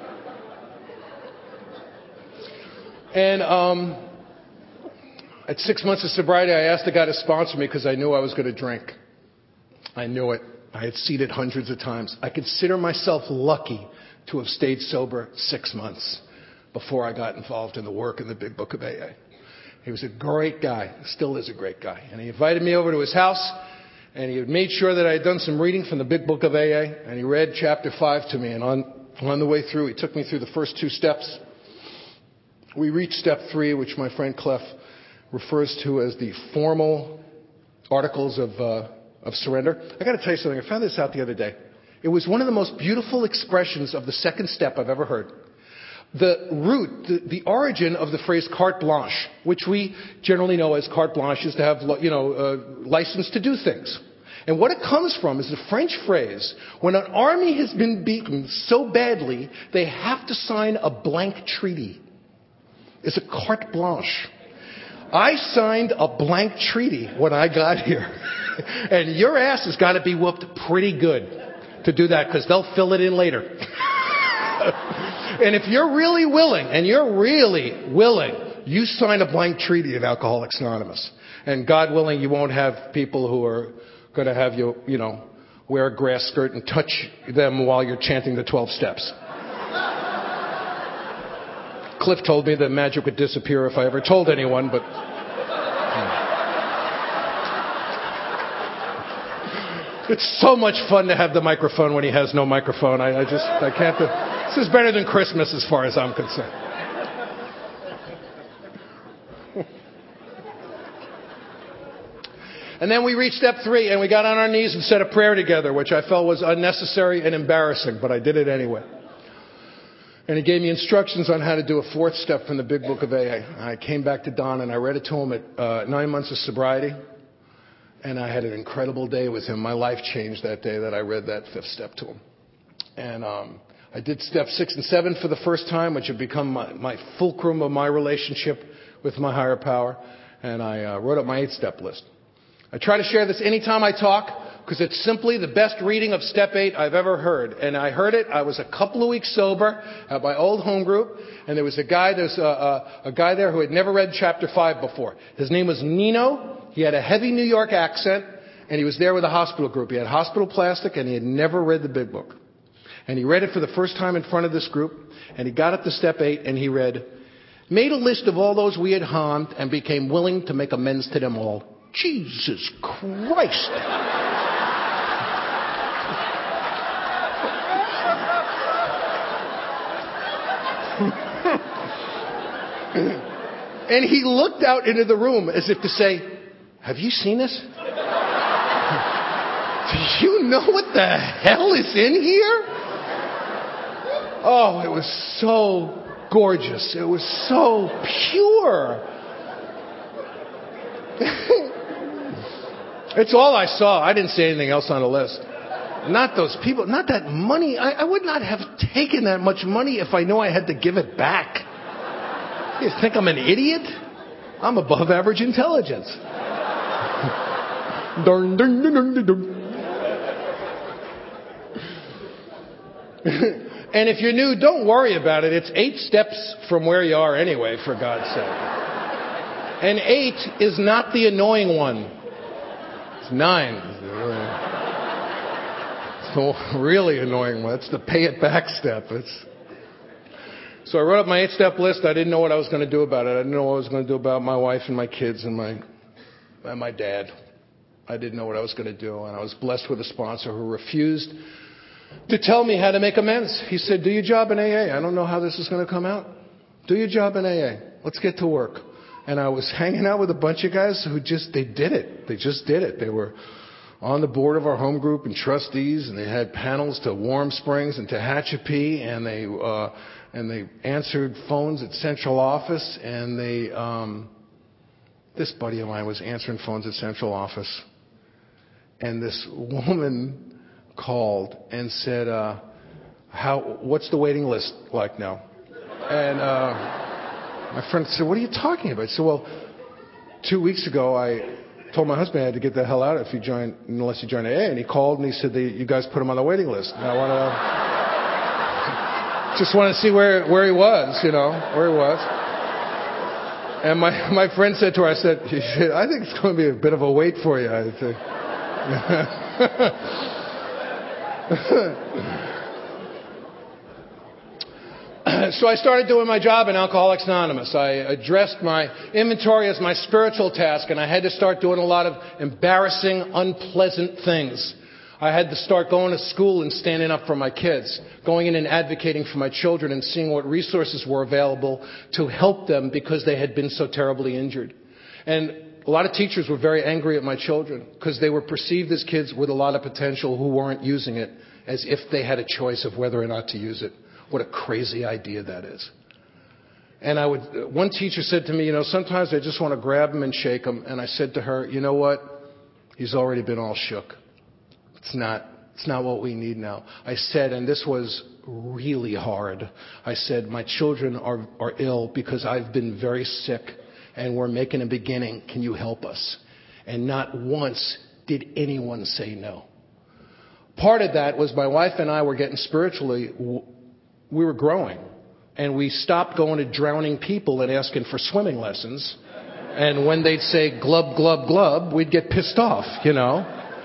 And um, at six months of sobriety, I asked the guy to sponsor me because I knew I was going to drink. I knew it. I had seen it hundreds of times. I consider myself lucky to have stayed sober six months before I got involved in the work in the Big Book of A A. He was a great guy, still is a great guy. And he invited me over to his house, and he had made sure that I had done some reading from the Big Book of A A, and he read chapter five to me. And on, on the way through, he took me through the first two steps. We reached step three, which my friend Clef refers to as the formal articles of, uh, of surrender. I got to tell you something. I found this out the other day. It was one of the most beautiful expressions of the second step I've ever heard. The root, the, the origin of the phrase carte blanche, which we generally know as carte blanche, is to have, you know, uh, license to do things. And what it comes from is the French phrase, when an army has been beaten so badly, they have to sign a blank treaty. It's a carte blanche. I signed a blank treaty when I got here. And your ass has got to be whooped pretty good to do that, because they'll fill it in later. And if you're really willing, and you're really willing, you sign a blank treaty at Alcoholics Anonymous. And God willing, you won't have people who are going to have you, you know, wear a grass skirt and touch them while you're chanting the twelve steps. Cliff told me that magic would disappear if I ever told anyone, but... It's so much fun to have the microphone when he has no microphone. I, I just, I can't... Do, this is better than Christmas as far as I'm concerned. And then we reached step three, and we got on our knees and said a prayer together, which I felt was unnecessary and embarrassing, but I did it anyway. And he gave me instructions on how to do a fourth step from the Big Book of A A. I came back to Don, and I read it to him at uh, nine months of sobriety. And I had an incredible day with him. My life changed that day that I read that fifth step to him. And um, I did step six and seven for the first time, which had become my, my fulcrum of my relationship with my higher power. And I uh, wrote up my eight-step list. I try to share this anytime I talk, because it's simply the best reading of step eight I've ever heard. And I heard it, I was a couple of weeks sober at my old home group, and there was a guy, there's a, a, a guy there who had never read chapter five before. His name was Nino. He had a heavy New York accent, and he was there with a hospital group. He had hospital plastic, and he had never read the Big Book. And he read it for the first time in front of this group, and he got up to step eight, and he read, made a list of all those we had harmed and became willing to make amends to them all. Jesus Christ! And he looked out into the room as if to say, have you seen this? Do you know what the hell is in here? Oh, it was so gorgeous. It was so pure. It's all I saw. I didn't see anything else on the list. Not those people, not that money. I, I would not have taken that much money if I knew I had to give it back. You think I'm an idiot? I'm above average intelligence. Dun, dun, dun, dun, dun. And if you're new, don't worry about it. It's eight steps from where you are anyway, for God's sake. And eight is not the annoying one. It's nine. It's the really annoying one. It's the pay it back step. It's... So I wrote up my eight-step list. I didn't know what I was going to do about it. I didn't know what I was going to do about my wife and my kids and my, and my dad. I didn't know what I was going to do. And I was blessed with a sponsor who refused to tell me how to make amends. He said, do your job in A A. I don't know how this is going to come out. Do your job in A A. Let's get to work. And I was hanging out with a bunch of guys who just, they did it. They just did it. They were on the board of our home group and trustees, and they had panels to Warm Springs and Tehachapi, and they, uh, and they answered phones at central office, and they, um, this buddy of mine was answering phones at central office. And this woman called and said, uh, how, what's the waiting list like now? And, uh, my friend said, what are you talking about? I said, well, two weeks ago I told my husband I had to get the hell out if you join, unless you join A A. And he called and he said, you guys put him on the waiting list. And I want to, just want to see where, where he was, you know, where he was. And my, my friend said to her, I said, he said, I think it's going to be a bit of a wait for you, I think. So I started doing my job in Alcoholics Anonymous. I addressed my inventory as my spiritual task, and I had to start doing a lot of embarrassing, unpleasant things. I had to start going to school and standing up for my kids, going in and advocating for my children and seeing what resources were available to help them because they had been so terribly injured. And a lot of teachers were very angry at my children because they were perceived as kids with a lot of potential who weren't using it as if they had a choice of whether or not to use it. What a crazy idea that is. And I would, one teacher said to me, you know, sometimes I just want to grab him and shake him. And I said to her, you know what? He's already been all shook. It's not, it's not what we need now. I said, and this was really hard. I said, my children are, are ill because I've been very sick and we're making a beginning. Can you help us? And not once did anyone say no. Part of that was my wife and I were getting spiritually, we were growing, and we stopped going to drowning people and asking for swimming lessons. And when they'd say glub, glub, glub, we'd get pissed off, you know.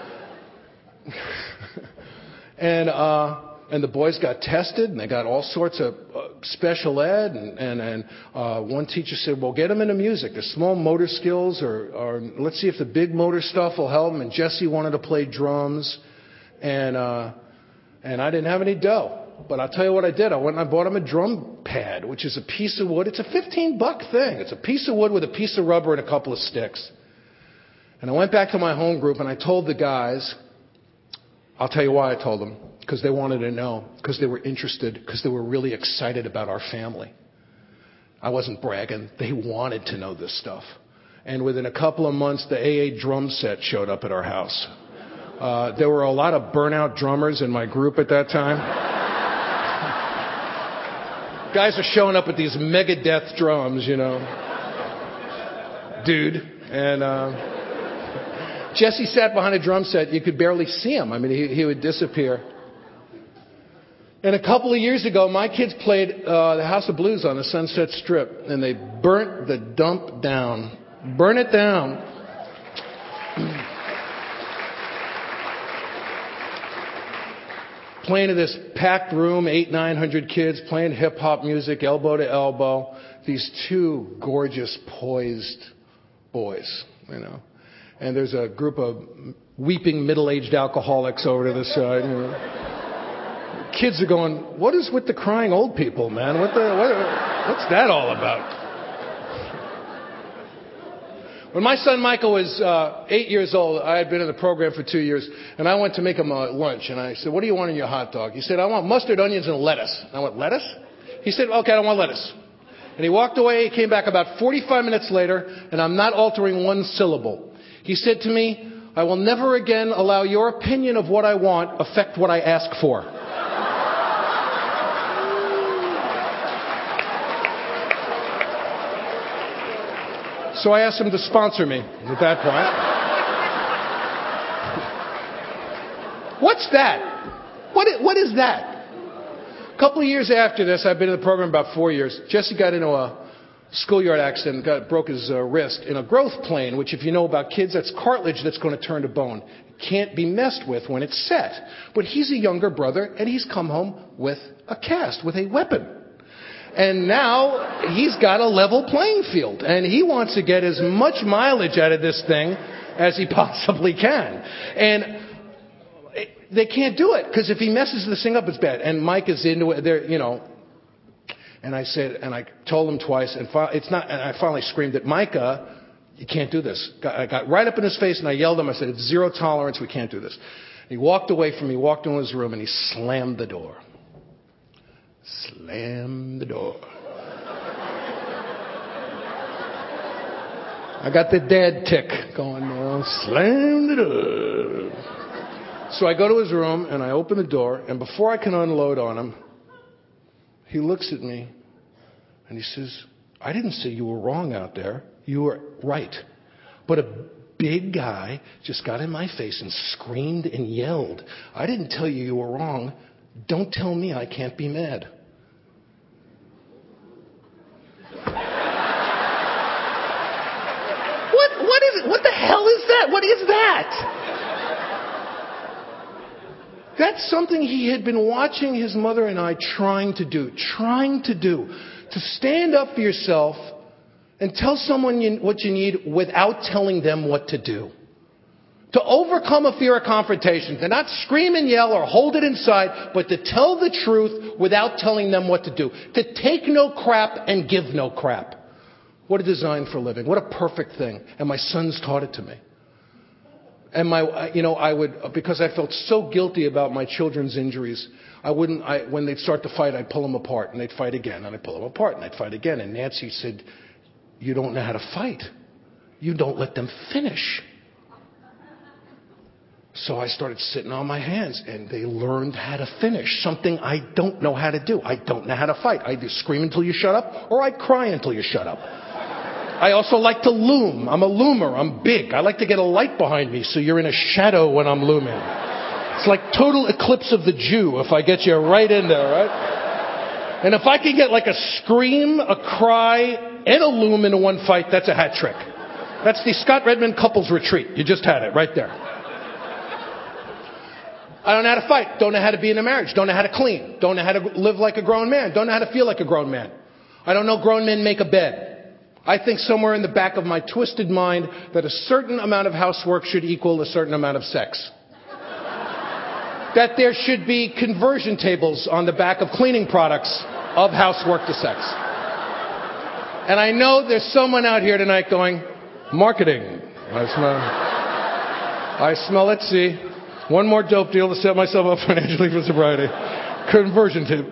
and uh, and the boys got tested, and they got all sorts of uh, special ed. And, and, and uh, one teacher said, well, get them into music. The small motor skills, or, or let's see if the big motor stuff will help them. And Jesse wanted to play drums, and uh, and I didn't have any dough. But I'll tell you what I did. I went and I bought him a drum pad, which is a piece of wood. It's a fifteen buck thing. It's a piece of wood with a piece of rubber and a couple of sticks. And I went back to my home group and I told the guys, I'll tell you why I told them. Because they wanted to know. Because they were interested. Because they were really excited about our family. I wasn't bragging. They wanted to know this stuff. And within a couple of months, the A A drum set showed up at our house. Uh, there were a lot of burnout drummers in my group at that time. Guys are showing up with these Megadeth drums, you know. Dude. And uh, Jesse sat behind a drum set. You could barely see him. I mean, he, he would disappear. And a couple of years ago, my kids played uh, the House of Blues on the Sunset Strip, and they burnt the dump down. Burn it down. Playing in this packed room, eight, nine hundred kids, playing hip-hop music, elbow to elbow. These two gorgeous, poised boys, you know. And there's a group of weeping middle-aged alcoholics over to the side. You know. Kids are going, what is with the crying old people, man? What the, what, what's that all about? When my son Michael was uh, eight years old, I had been in the program for two years, and I went to make him a lunch. And I said, what do you want in your hot dog? He said, I want mustard, onions, and lettuce. And I went, lettuce? He said, okay, I don't want lettuce. And he walked away. He came back about forty-five minutes later, and I'm not altering one syllable. He said to me, I will never again allow your opinion of what I want affect what I ask for. So I asked him to sponsor me at that point. What's that? What is, what is that? A couple of years after this, I've been in the program about four years. Jesse got into a schoolyard accident, got broke his uh, wrist in a growth plane, which if you know about kids, that's cartilage that's going to turn to bone. It can't be messed with when it's set. But he's a younger brother, and he's come home with a cast, with a weapon. And now he's got a level playing field. And he wants to get as much mileage out of this thing as he possibly can. And they can't do it, because if he messes this thing up, it's bad. And Mike is into it. They're, you know, and I said, and I told him twice, and fi- it's not. And I finally screamed at Micah, "You can't do this." Got, I got right up in his face, and I yelled at him. I said, "It's zero tolerance. We can't do this." He walked away from me, walked into his room, and he slammed the door. Slammed the door. I got the dad tick going now. Slam the door. So I go to his room, and I open the door, and before I can unload on him, he looks at me, and he says, "I didn't say you were wrong out there. You were right. But a big guy just got in my face and screamed and yelled. I didn't tell you you were wrong. Don't tell me I can't be mad." What, what is it? What the hell is that? What is that? That's something he had been watching his mother and I trying to do, trying to do, to stand up for yourself and tell someone you, what you need without telling them what to do. To overcome a fear of confrontation, to not scream and yell or hold it inside, but to tell the truth without telling them what to do. To take no crap and give no crap. What a design for living. What a perfect thing. And my sons taught it to me. And my, you know, I would, because I felt so guilty about my children's injuries, I wouldn't, I, when they'd start to fight, I'd pull them apart, and they'd fight again, and I'd pull them apart, and they'd fight again. And Nancy said, "You don't know how to fight. You don't let them finish." So I started sitting on my hands, and they learned how to finish, something I don't know how to do. I don't know how to fight. I either scream until you shut up, or I cry until you shut up. I also like to loom. I'm a loomer. I'm big. I like to get a light behind me so you're in a shadow when I'm looming. It's like total eclipse of the Jew if I get you right in there, right? And if I can get like a scream, a cry, and a loom into one fight, that's a hat trick. That's the Scott Redmond couples retreat. You just had it right there. I don't know how to fight. Don't know how to be in a marriage. Don't know how to clean. Don't know how to live like a grown man. Don't know how to feel like a grown man. I don't know grown men make a bed. I think somewhere in the back of my twisted mind that a certain amount of housework should equal a certain amount of sex. That there should be conversion tables on the back of cleaning products of housework to sex. And I know there's someone out here tonight going, "Marketing. I smell, I smell, let's see, one more dope deal to set myself up financially for sobriety. Conversion table."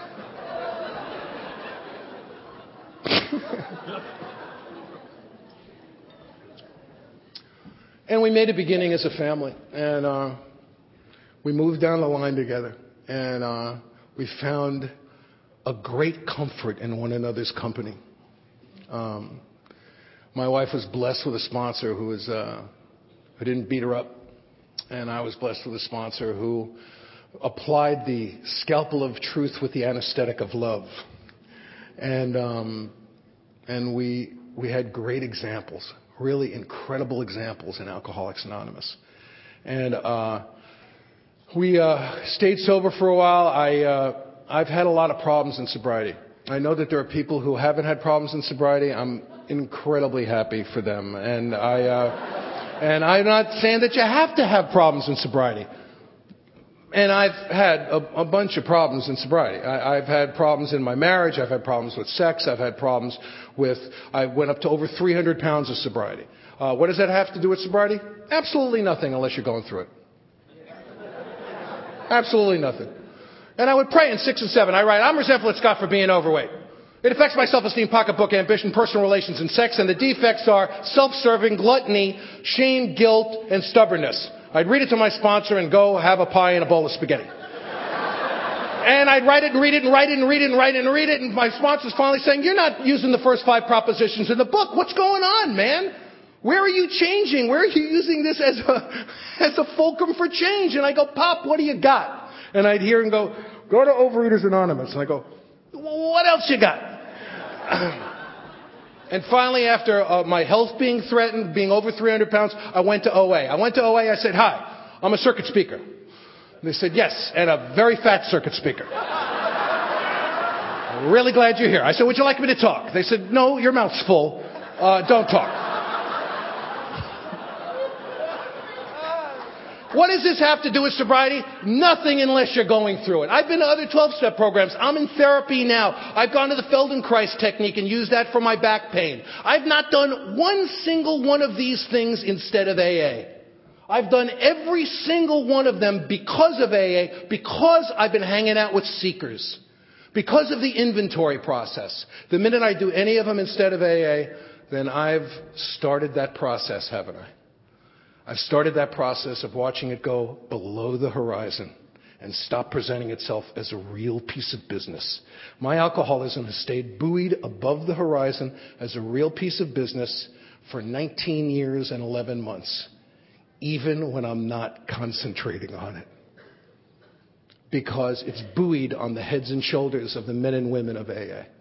And we made a beginning as a family, and uh, we moved down the line together, and uh, we found a great comfort in one another's company. Um, my wife was blessed with a sponsor who was uh, who didn't beat her up, and I was blessed with a sponsor who applied the scalpel of truth with the anesthetic of love, and um, and we we had great examples. Really incredible examples in Alcoholics Anonymous. And uh, we uh, stayed sober for a while. I, uh, I've had a lot of problems in sobriety. I know that there are people who haven't had problems in sobriety. I'm incredibly happy for them. And, I, uh, and I'm not saying that you have to have problems in sobriety. And I've had a, a bunch of problems in sobriety. I, I've had problems in my marriage. I've had problems with sex. I've had problems with, I went up to over three hundred pounds of sobriety. Uh, what does that have to do with sobriety? Absolutely nothing unless you're going through it. Absolutely nothing. And I would pray in six and seven. I write, "I'm resentful at Scott for being overweight. It affects my self-esteem, pocketbook, ambition, personal relations, and sex. And the defects are self-serving, gluttony, shame, guilt, and stubbornness." I'd read it to my sponsor and go have a pie and a bowl of spaghetti. And I'd write it and read it and write it and read it and write it and read it. And my sponsor's finally saying, "You're not using the first five propositions in the book. What's going on, man? Where are you changing? Where are you using this as a, as a fulcrum for change?" And I go, "Pop, what do you got?" And I'd hear him go, "Go to Overeaters Anonymous." And I go, "What else you got?" And finally, after uh, my health being threatened, being over three hundred pounds, I went to O A. I went to O A. I said, "Hi, I'm a circuit speaker." And they said, "Yes, and a very fat circuit speaker." Really glad you're here. I said, would you like me to talk? They said, no, your mouth's full. Uh, don't talk. What does this have to do with sobriety? Nothing unless you're going through it. I've been to other twelve-step programs. I'm in therapy now. I've gone to the Feldenkrais technique and used that for my back pain. I've not done one single one of these things instead of A A. I've done every single one of them because of A A, because I've been hanging out with seekers, because of the inventory process. The minute I do any of them instead of A A, then I've started that process, haven't I? I've started that process of watching it go below the horizon and stop presenting itself as a real piece of business. My alcoholism has stayed buoyed above the horizon as a real piece of business for nineteen years and eleven months, even when I'm not concentrating on it. Because it's buoyed on the heads and shoulders of the men and women of A A.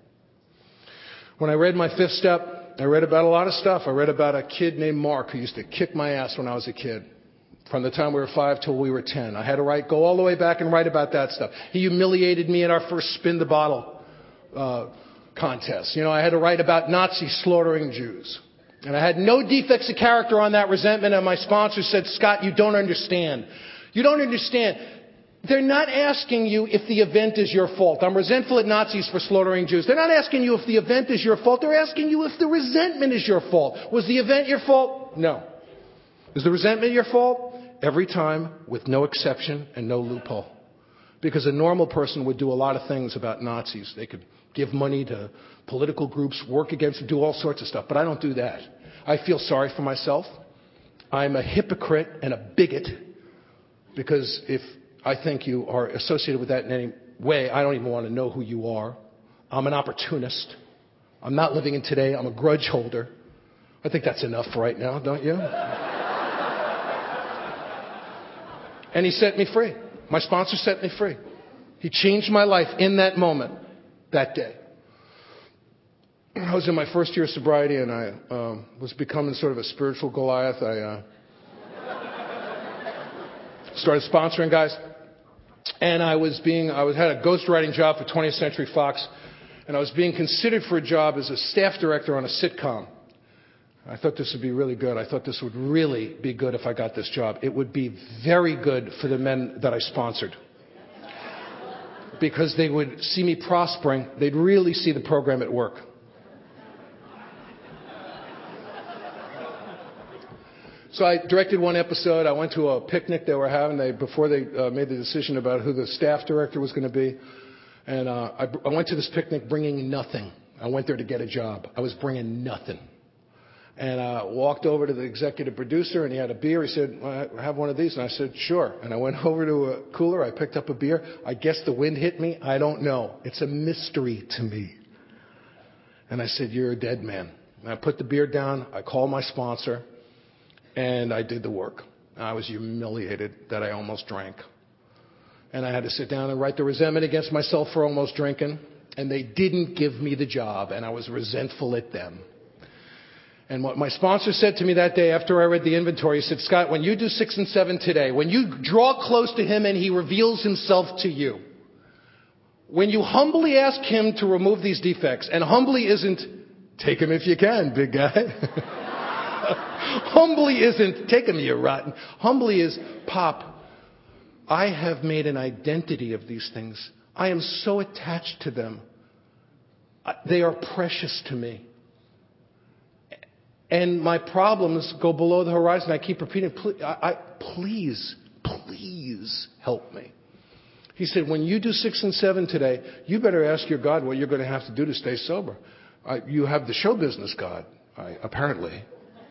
When I read my fifth step, I read about a lot of stuff. I read about a kid named Mark who used to kick my ass when I was a kid. From the time we were five till we were ten. I had to write, go all the way back and write about that stuff. He humiliated me at our first spin the bottle uh, contest. You know, I had to write about Nazis slaughtering Jews. And I had no defects of character on that resentment, and my sponsor said, Scott, you don't understand. You don't understand. They're not asking you if the event is your fault. I'm resentful at Nazis for slaughtering Jews. They're not asking you if the event is your fault. They're asking you if the resentment is your fault. Was the event your fault? No. Is the resentment your fault? Every time, with no exception and no loophole. Because a normal person would do a lot of things about Nazis. They could give money to political groups, work against them, do all sorts of stuff. But I don't do that. I feel sorry for myself. I'm a hypocrite and a bigot. Because if I think you are associated with that in any way, I don't even want to know who you are. I'm an opportunist. I'm not living in today. I'm a grudge holder. I think that's enough for right now, don't you? And he set me free. My sponsor set me free. He changed my life in that moment, that day. I was in my first year of sobriety, and I um, was becoming sort of a spiritual Goliath. I uh, started sponsoring guys. And I was being, I was, had a ghostwriting job for twentieth Century Fox, and I was being considered for a job as a staff director on a sitcom. I thought this would be really good. I thought this would really be good if I got this job. It would be very good for the men that I sponsored. Because they would see me prospering. They'd really see the program at work. So I directed one episode. I went to a picnic they were having they, before they uh, made the decision about who the staff director was going to be. And uh, I, I went to this picnic bringing nothing. I went there to get a job. I was bringing nothing. And I uh, walked over to the executive producer, and he had a beer. He said, well, I have one of these. And I said, sure. And I went over to a cooler. I picked up a beer. I guess the wind hit me. I don't know. It's a mystery to me. And I said, you're a dead man. And I put the beer down. I called my sponsor. And I did the work. I was humiliated that I almost drank. And I had to sit down and write the resentment against myself for almost drinking. And they didn't give me the job, and I was resentful at them. And what my sponsor said to me that day after I read the inventory, he said, Scott, when you do six and seven today, when you draw close to him and he reveals himself to you, when you humbly ask him to remove these defects, and humbly isn't, take him if you can, big guy. Humbly isn't, take him, you rotten. Humbly is, Pop, I have made an identity of these things. I am so attached to them. They are precious to me. And my problems go below the horizon. I keep repeating, please, I, I, please, please help me. He said, when you do six and seven today, you better ask your God what you're going to have to do to stay sober. I, you have the show business God, I, apparently.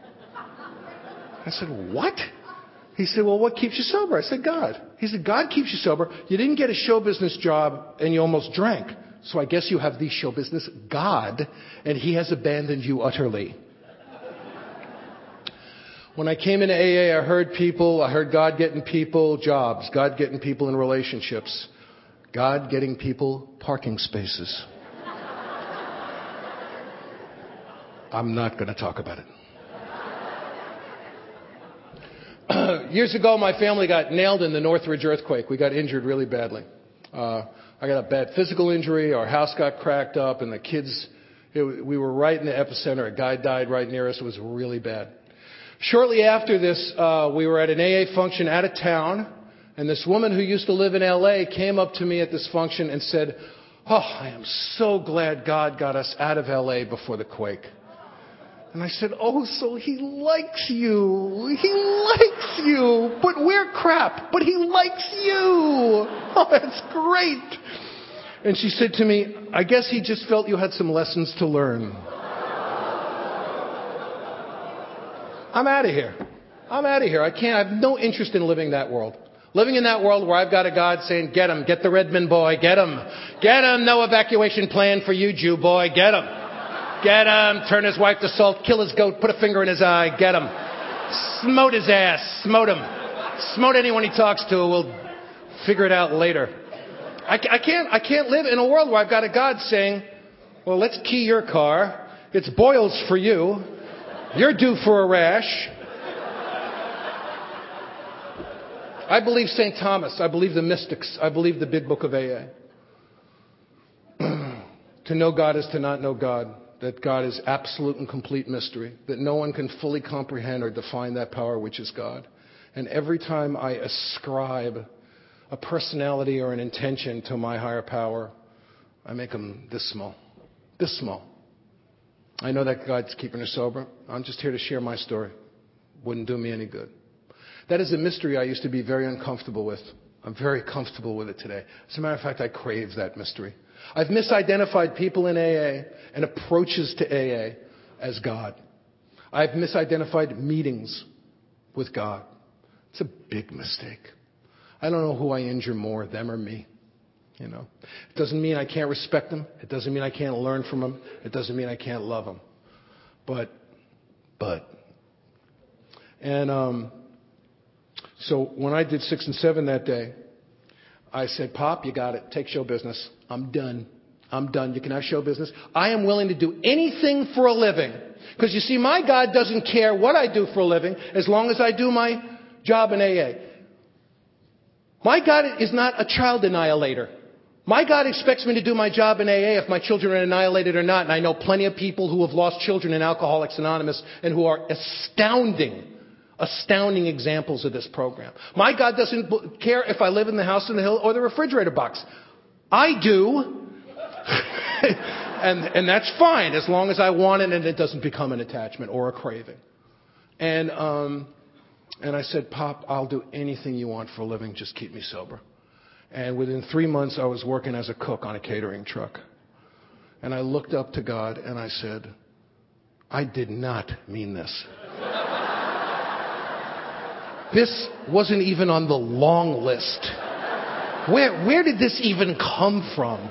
I said, what? He said, well, what keeps you sober? I said, God. He said, God keeps you sober. You didn't get a show business job and you almost drank. So I guess you have the show business God, and he has abandoned you utterly. When I came into A A, I heard people, I heard God getting people jobs, God getting people in relationships, God getting people parking spaces. I'm not going to talk about it. Years ago, my family got nailed in the Northridge earthquake. We got injured really badly. Uh, I got a bad physical injury. Our house got cracked up, and the kids, it, we were right in the epicenter. A guy died right near us. It was really bad. Shortly after this, uh, we were at an A A function out of town, and this woman who used to live in L A came up to me at this function and said, "Oh, I am so glad God got us out of L A before the quake." And I said, "Oh, so he likes you. He likes you. But we're crap. But he likes you. Oh, that's great." And she said to me, "I guess he just felt you had some lessons to learn." I'm out of here. I'm out of here. I can't. I have no interest in living that world. Living in that world where I've got a God saying, "Get him. Get the Redmond boy. Get him. Get him. No evacuation plan for you, Jew boy. Get him. Get him. Turn his wife to salt. Kill his goat. Put a finger in his eye. Get him. Smote his ass. Smote him. Smote anyone he talks to. We'll figure it out later." I, I can't. I can't live in a world where I've got a God saying, "Well, let's key your car. It's boils for you. You're due for a rash." I believe Saint Thomas. I believe the mystics. I believe the big book of A A. To know God is to not know God. That God is absolute and complete mystery. That no one can fully comprehend or define that power which is God. And every time I ascribe a personality or an intention to my higher power, I make them this small. This small. I know that God's keeping her sober. I'm just here to share my story. Wouldn't do me any good. That is a mystery I used to be very uncomfortable with. I'm very comfortable with it today. As a matter of fact, I crave that mystery. I've misidentified people in A A and approaches to A A as God. I've misidentified meetings with God. It's a big mistake. I don't know who I injure more, them or me. You know, it doesn't mean I can't respect them. It doesn't mean I can't learn from them. It doesn't mean I can't love them. But, but, and um, so when I did six and seven that day, I said, "Pop, you got it. Take show business. I'm done. I'm done. You can have show business. I am willing to do anything for a living." Because you see, my God doesn't care what I do for a living as long as I do my job in A A. My God is not a child annihilator. My God expects me to do my job in A A if my children are annihilated or not. And I know plenty of people who have lost children in Alcoholics Anonymous and who are astounding, astounding examples of this program. My God doesn't care if I live in the house on the hill or the refrigerator box. I do. and, and that's fine as long as I want it and it doesn't become an attachment or a craving. And, um, and I said, "Pop, I'll do anything you want for a living. Just keep me sober." And within three months, I was working as a cook on a catering truck. And I looked up to God and I said, "I did not mean this. This wasn't even on the long list. Where, where did this even come from?"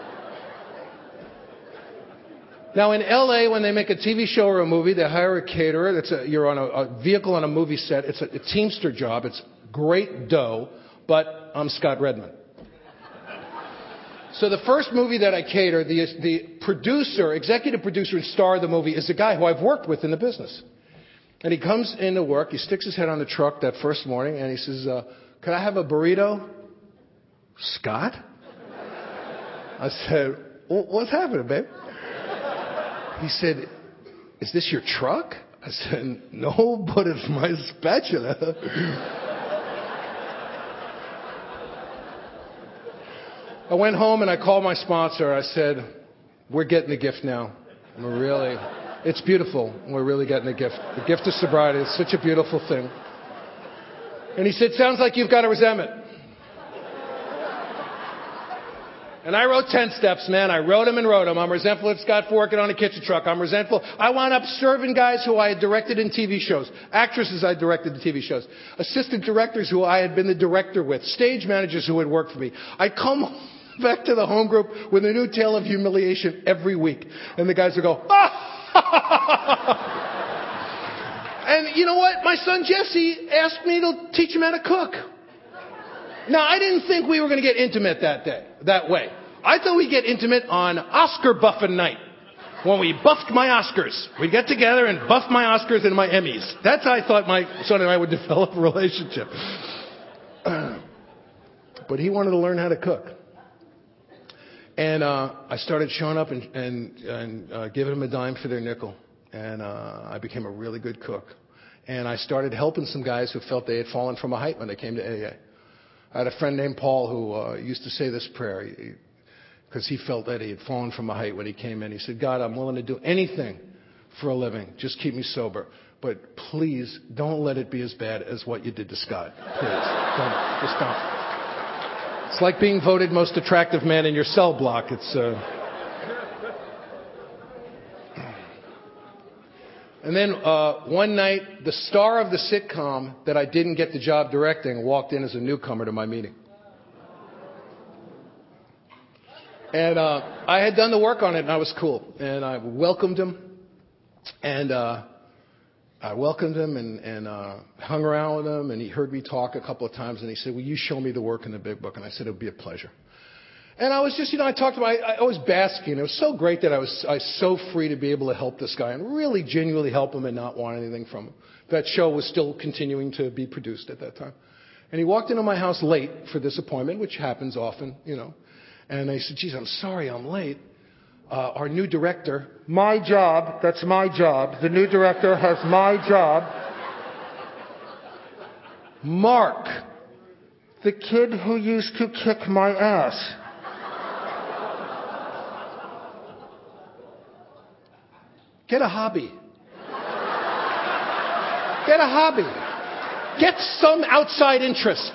Now in L A, when they make a T V show or a movie, they hire a caterer. That's a, you're on a, a vehicle on a movie set. It's a, a Teamster job. It's great dough, but I'm Scott Redmond. So the first movie that I cater, the, the producer, executive producer and star of the movie is a guy who I've worked with in the business. And he comes into work, he sticks his head on the truck that first morning, and he says, uh, "Could I have a burrito?" "Scott?" I said, "What's happening, babe?" He said, "Is this your truck?" I said, "No, but it's my spatula." I went home and I called my sponsor. I said, "We're getting the gift now. We're really, it's beautiful. We're really getting the gift. The gift of sobriety is such a beautiful thing." And he said, "Sounds like you've got a resentment." And I wrote ten steps, man. I wrote them and wrote them. I'm resentful at Scott for working on a kitchen truck. I'm resentful. I wound up serving guys who I had directed in T V shows, actresses I directed in T V shows, assistant directors who I had been the director with, stage managers who had worked for me. I'd come back to the home group with a new tale of humiliation every week. And the guys would go, "Ah!" And you know what? My son Jesse asked me to teach him how to cook. Now, I didn't think we were going to get intimate that day, that way. I thought we'd get intimate on Oscar buffing night, when we buffed my Oscars. We'd get together and buff my Oscars and my Emmys. That's how I thought my son and I would develop a relationship. But he wanted to learn how to cook. And uh, I started showing up and, and, and uh, giving them a dime for their nickel. And uh, I became a really good cook. And I started helping some guys who felt they had fallen from a height when they came to A A. I had a friend named Paul who uh, used to say this prayer because he, he felt that he had fallen from a height when he came in. He said, God, I'm willing to do anything for a living. Just keep me sober. But please don't let it be as bad as what you did to Scott. Please. Don't. Just don't. It's like being voted most attractive man in your cell block. It's, uh... And then uh, one night, the star of the sitcom that I didn't get the job directing walked in as a newcomer to my meeting. And uh, I had done the work on it, and I was cool. And I welcomed him, and uh, I welcomed him and, and uh, hung around with him, and he heard me talk a couple of times, and he said, will you show me the work in the big book? And I said, it would be a pleasure. And I was just, you know, I talked about, I, I was basking. It was so great that I was, I was so free to be able to help this guy and really genuinely help him and not want anything from him. That show was still continuing to be produced at that time. And he walked into my house late for this appointment, which happens often, you know. And I said, geez, I'm sorry I'm late. Uh, our new director, my job, that's my job. The new director has my job. Mark, the kid who used to kick my ass. Get a hobby. Get a hobby. Get some outside interest.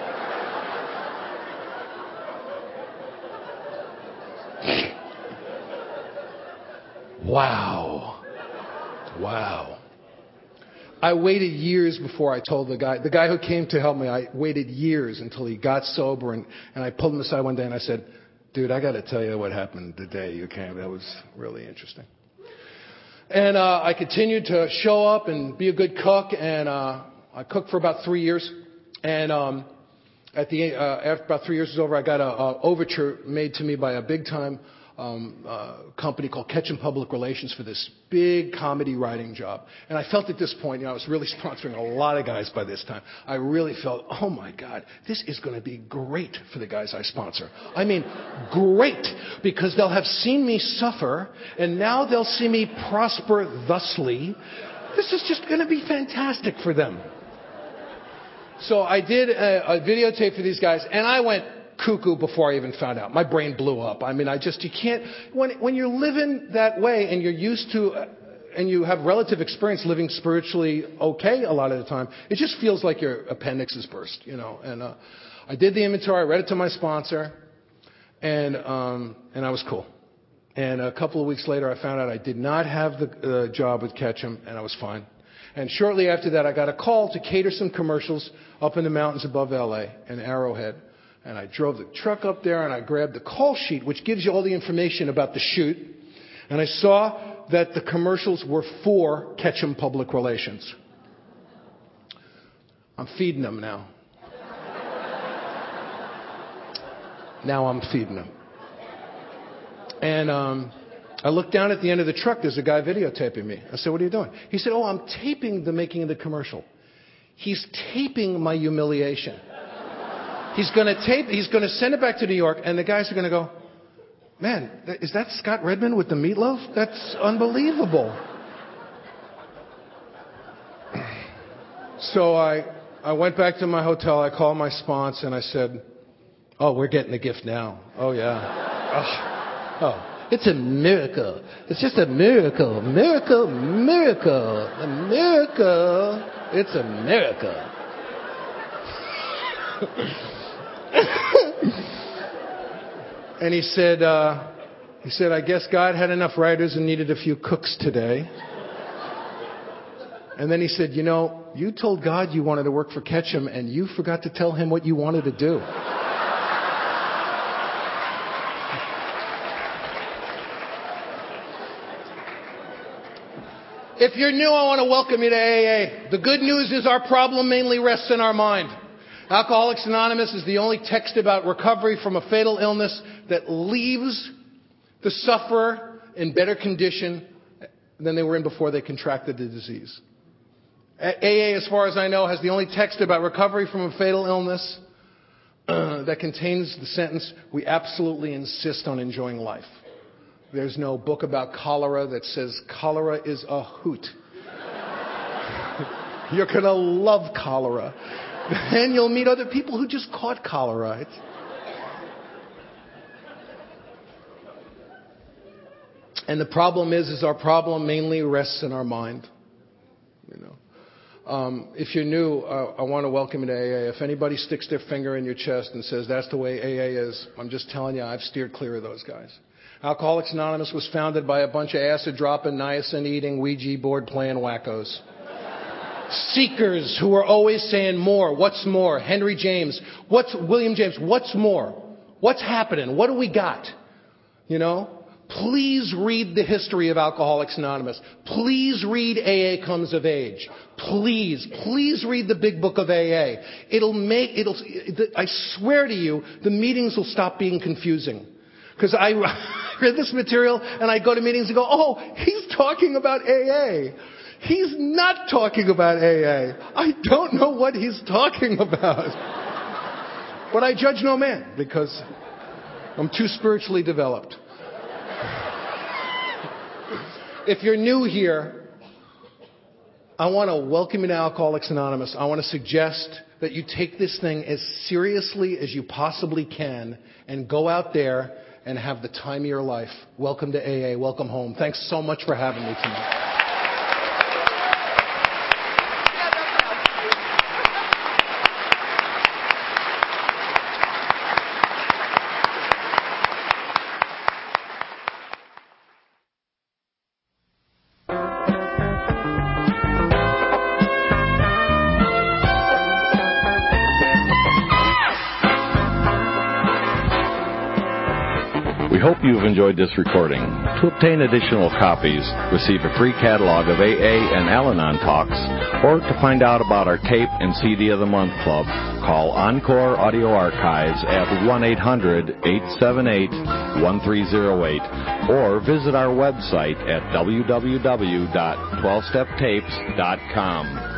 Wow. Wow. I waited years before I told the guy, the guy who came to help me, I waited years until he got sober, and, and I pulled him aside one day and I said, dude, I got to tell you what happened the day you came. That was really interesting. And uh, I continued to show up and be a good cook, and uh, I cooked for about three years. And um, at the uh, after about three years was over, I got an overture made to me by a big-time um, uh, company called Ketchum Public Relations for this big comedy writing job. And I felt at this point, you know, I was really sponsoring a lot of guys by this time. I really felt, oh my God, this is going to be great for the guys I sponsor. I mean, great, because they'll have seen me suffer, and now they'll see me prosper thusly. This is just going to be fantastic for them. So I did a, a videotape for these guys, and I went cuckoo before I even found out. My brain blew up. I mean, I just, you can't, when, when you're living that way and you're used to, uh, and you have relative experience living spiritually okay a lot of the time, it just feels like your appendix is burst, you know. And uh, I did the inventory, I read it to my sponsor, and um, and I was cool. And a couple of weeks later, I found out I did not have the uh, job with Ketchum, and I was fine. And shortly after that, I got a call to cater some commercials up in the mountains above L A, in Arrowhead. And I drove the truck up there, and I grabbed the call sheet, which gives you all the information about the shoot. And I saw that the commercials were for Ketchum Public Relations. I'm feeding them now. Now I'm feeding them. And um, I looked down at the end of the truck. There's a guy videotaping me. I said, what are you doing? He said, oh, I'm taping the making of the commercial. He's taping my humiliation. He's going to tape, he's going to send it back to New York, and the guys are going to go, man, is that Scott Redmond with the meatloaf? That's unbelievable. So I, I went back to my hotel. I called my sponsor, and I said, oh, we're getting the gift now. Oh, yeah. Oh, oh, it's a miracle. It's just a miracle. Miracle, miracle. A miracle. It's a miracle. And he said, uh, he said, I guess God had enough writers and needed a few cooks today. And then he said, you know, you told God you wanted to work for Ketchum, and you forgot to tell him what you wanted to do. If you're new, I want to welcome you to A A. The good news is our problem mainly rests in our mind. Alcoholics Anonymous is the only text about recovery from a fatal illness that leaves the sufferer in better condition than they were in before they contracted the disease. A A, as far as I know, has the only text about recovery from a fatal illness uh, that contains the sentence, "We absolutely insist on enjoying life." There's no book about cholera that says cholera is a hoot. You're going to love cholera. And you'll meet other people who just caught cholera. It's... And the problem is, is our problem mainly rests in our mind. You know. Um, if you're new, uh, I want to welcome you to A A. If anybody sticks their finger in your chest and says that's the way A A is, I'm just telling you, I've steered clear of those guys. Alcoholics Anonymous was founded by a bunch of acid-dropping, niacin-eating, Ouija board-playing wackos. Seekers who are always saying more. What's more? Henry James. What's William James? What's more? What's happening? What do we got? You know? Please read the history of Alcoholics Anonymous. Please read A A Comes of Age. Please, please read the big book of A A. It'll make, it'll, I swear to you, the meetings will stop being confusing. Because I read this material and I go to meetings and go, oh, he's talking about A A. He's not talking about A A. I don't know what he's talking about. But I judge no man because I'm too spiritually developed. If you're new here, I want to welcome you to Alcoholics Anonymous. I want to suggest that you take this thing as seriously as you possibly can and go out there and have the time of your life. Welcome to A A. Welcome home. Thanks so much for having me tonight. We hope you've enjoyed this recording. To obtain additional copies, receive a free catalog of A A and Al-Anon talks, or to find out about our tape and C D of the Month Club, call Encore Audio Archives at one eight hundred, eight seven eight, one three zero eight or visit our website at w w w dot twelve step tapes dot com.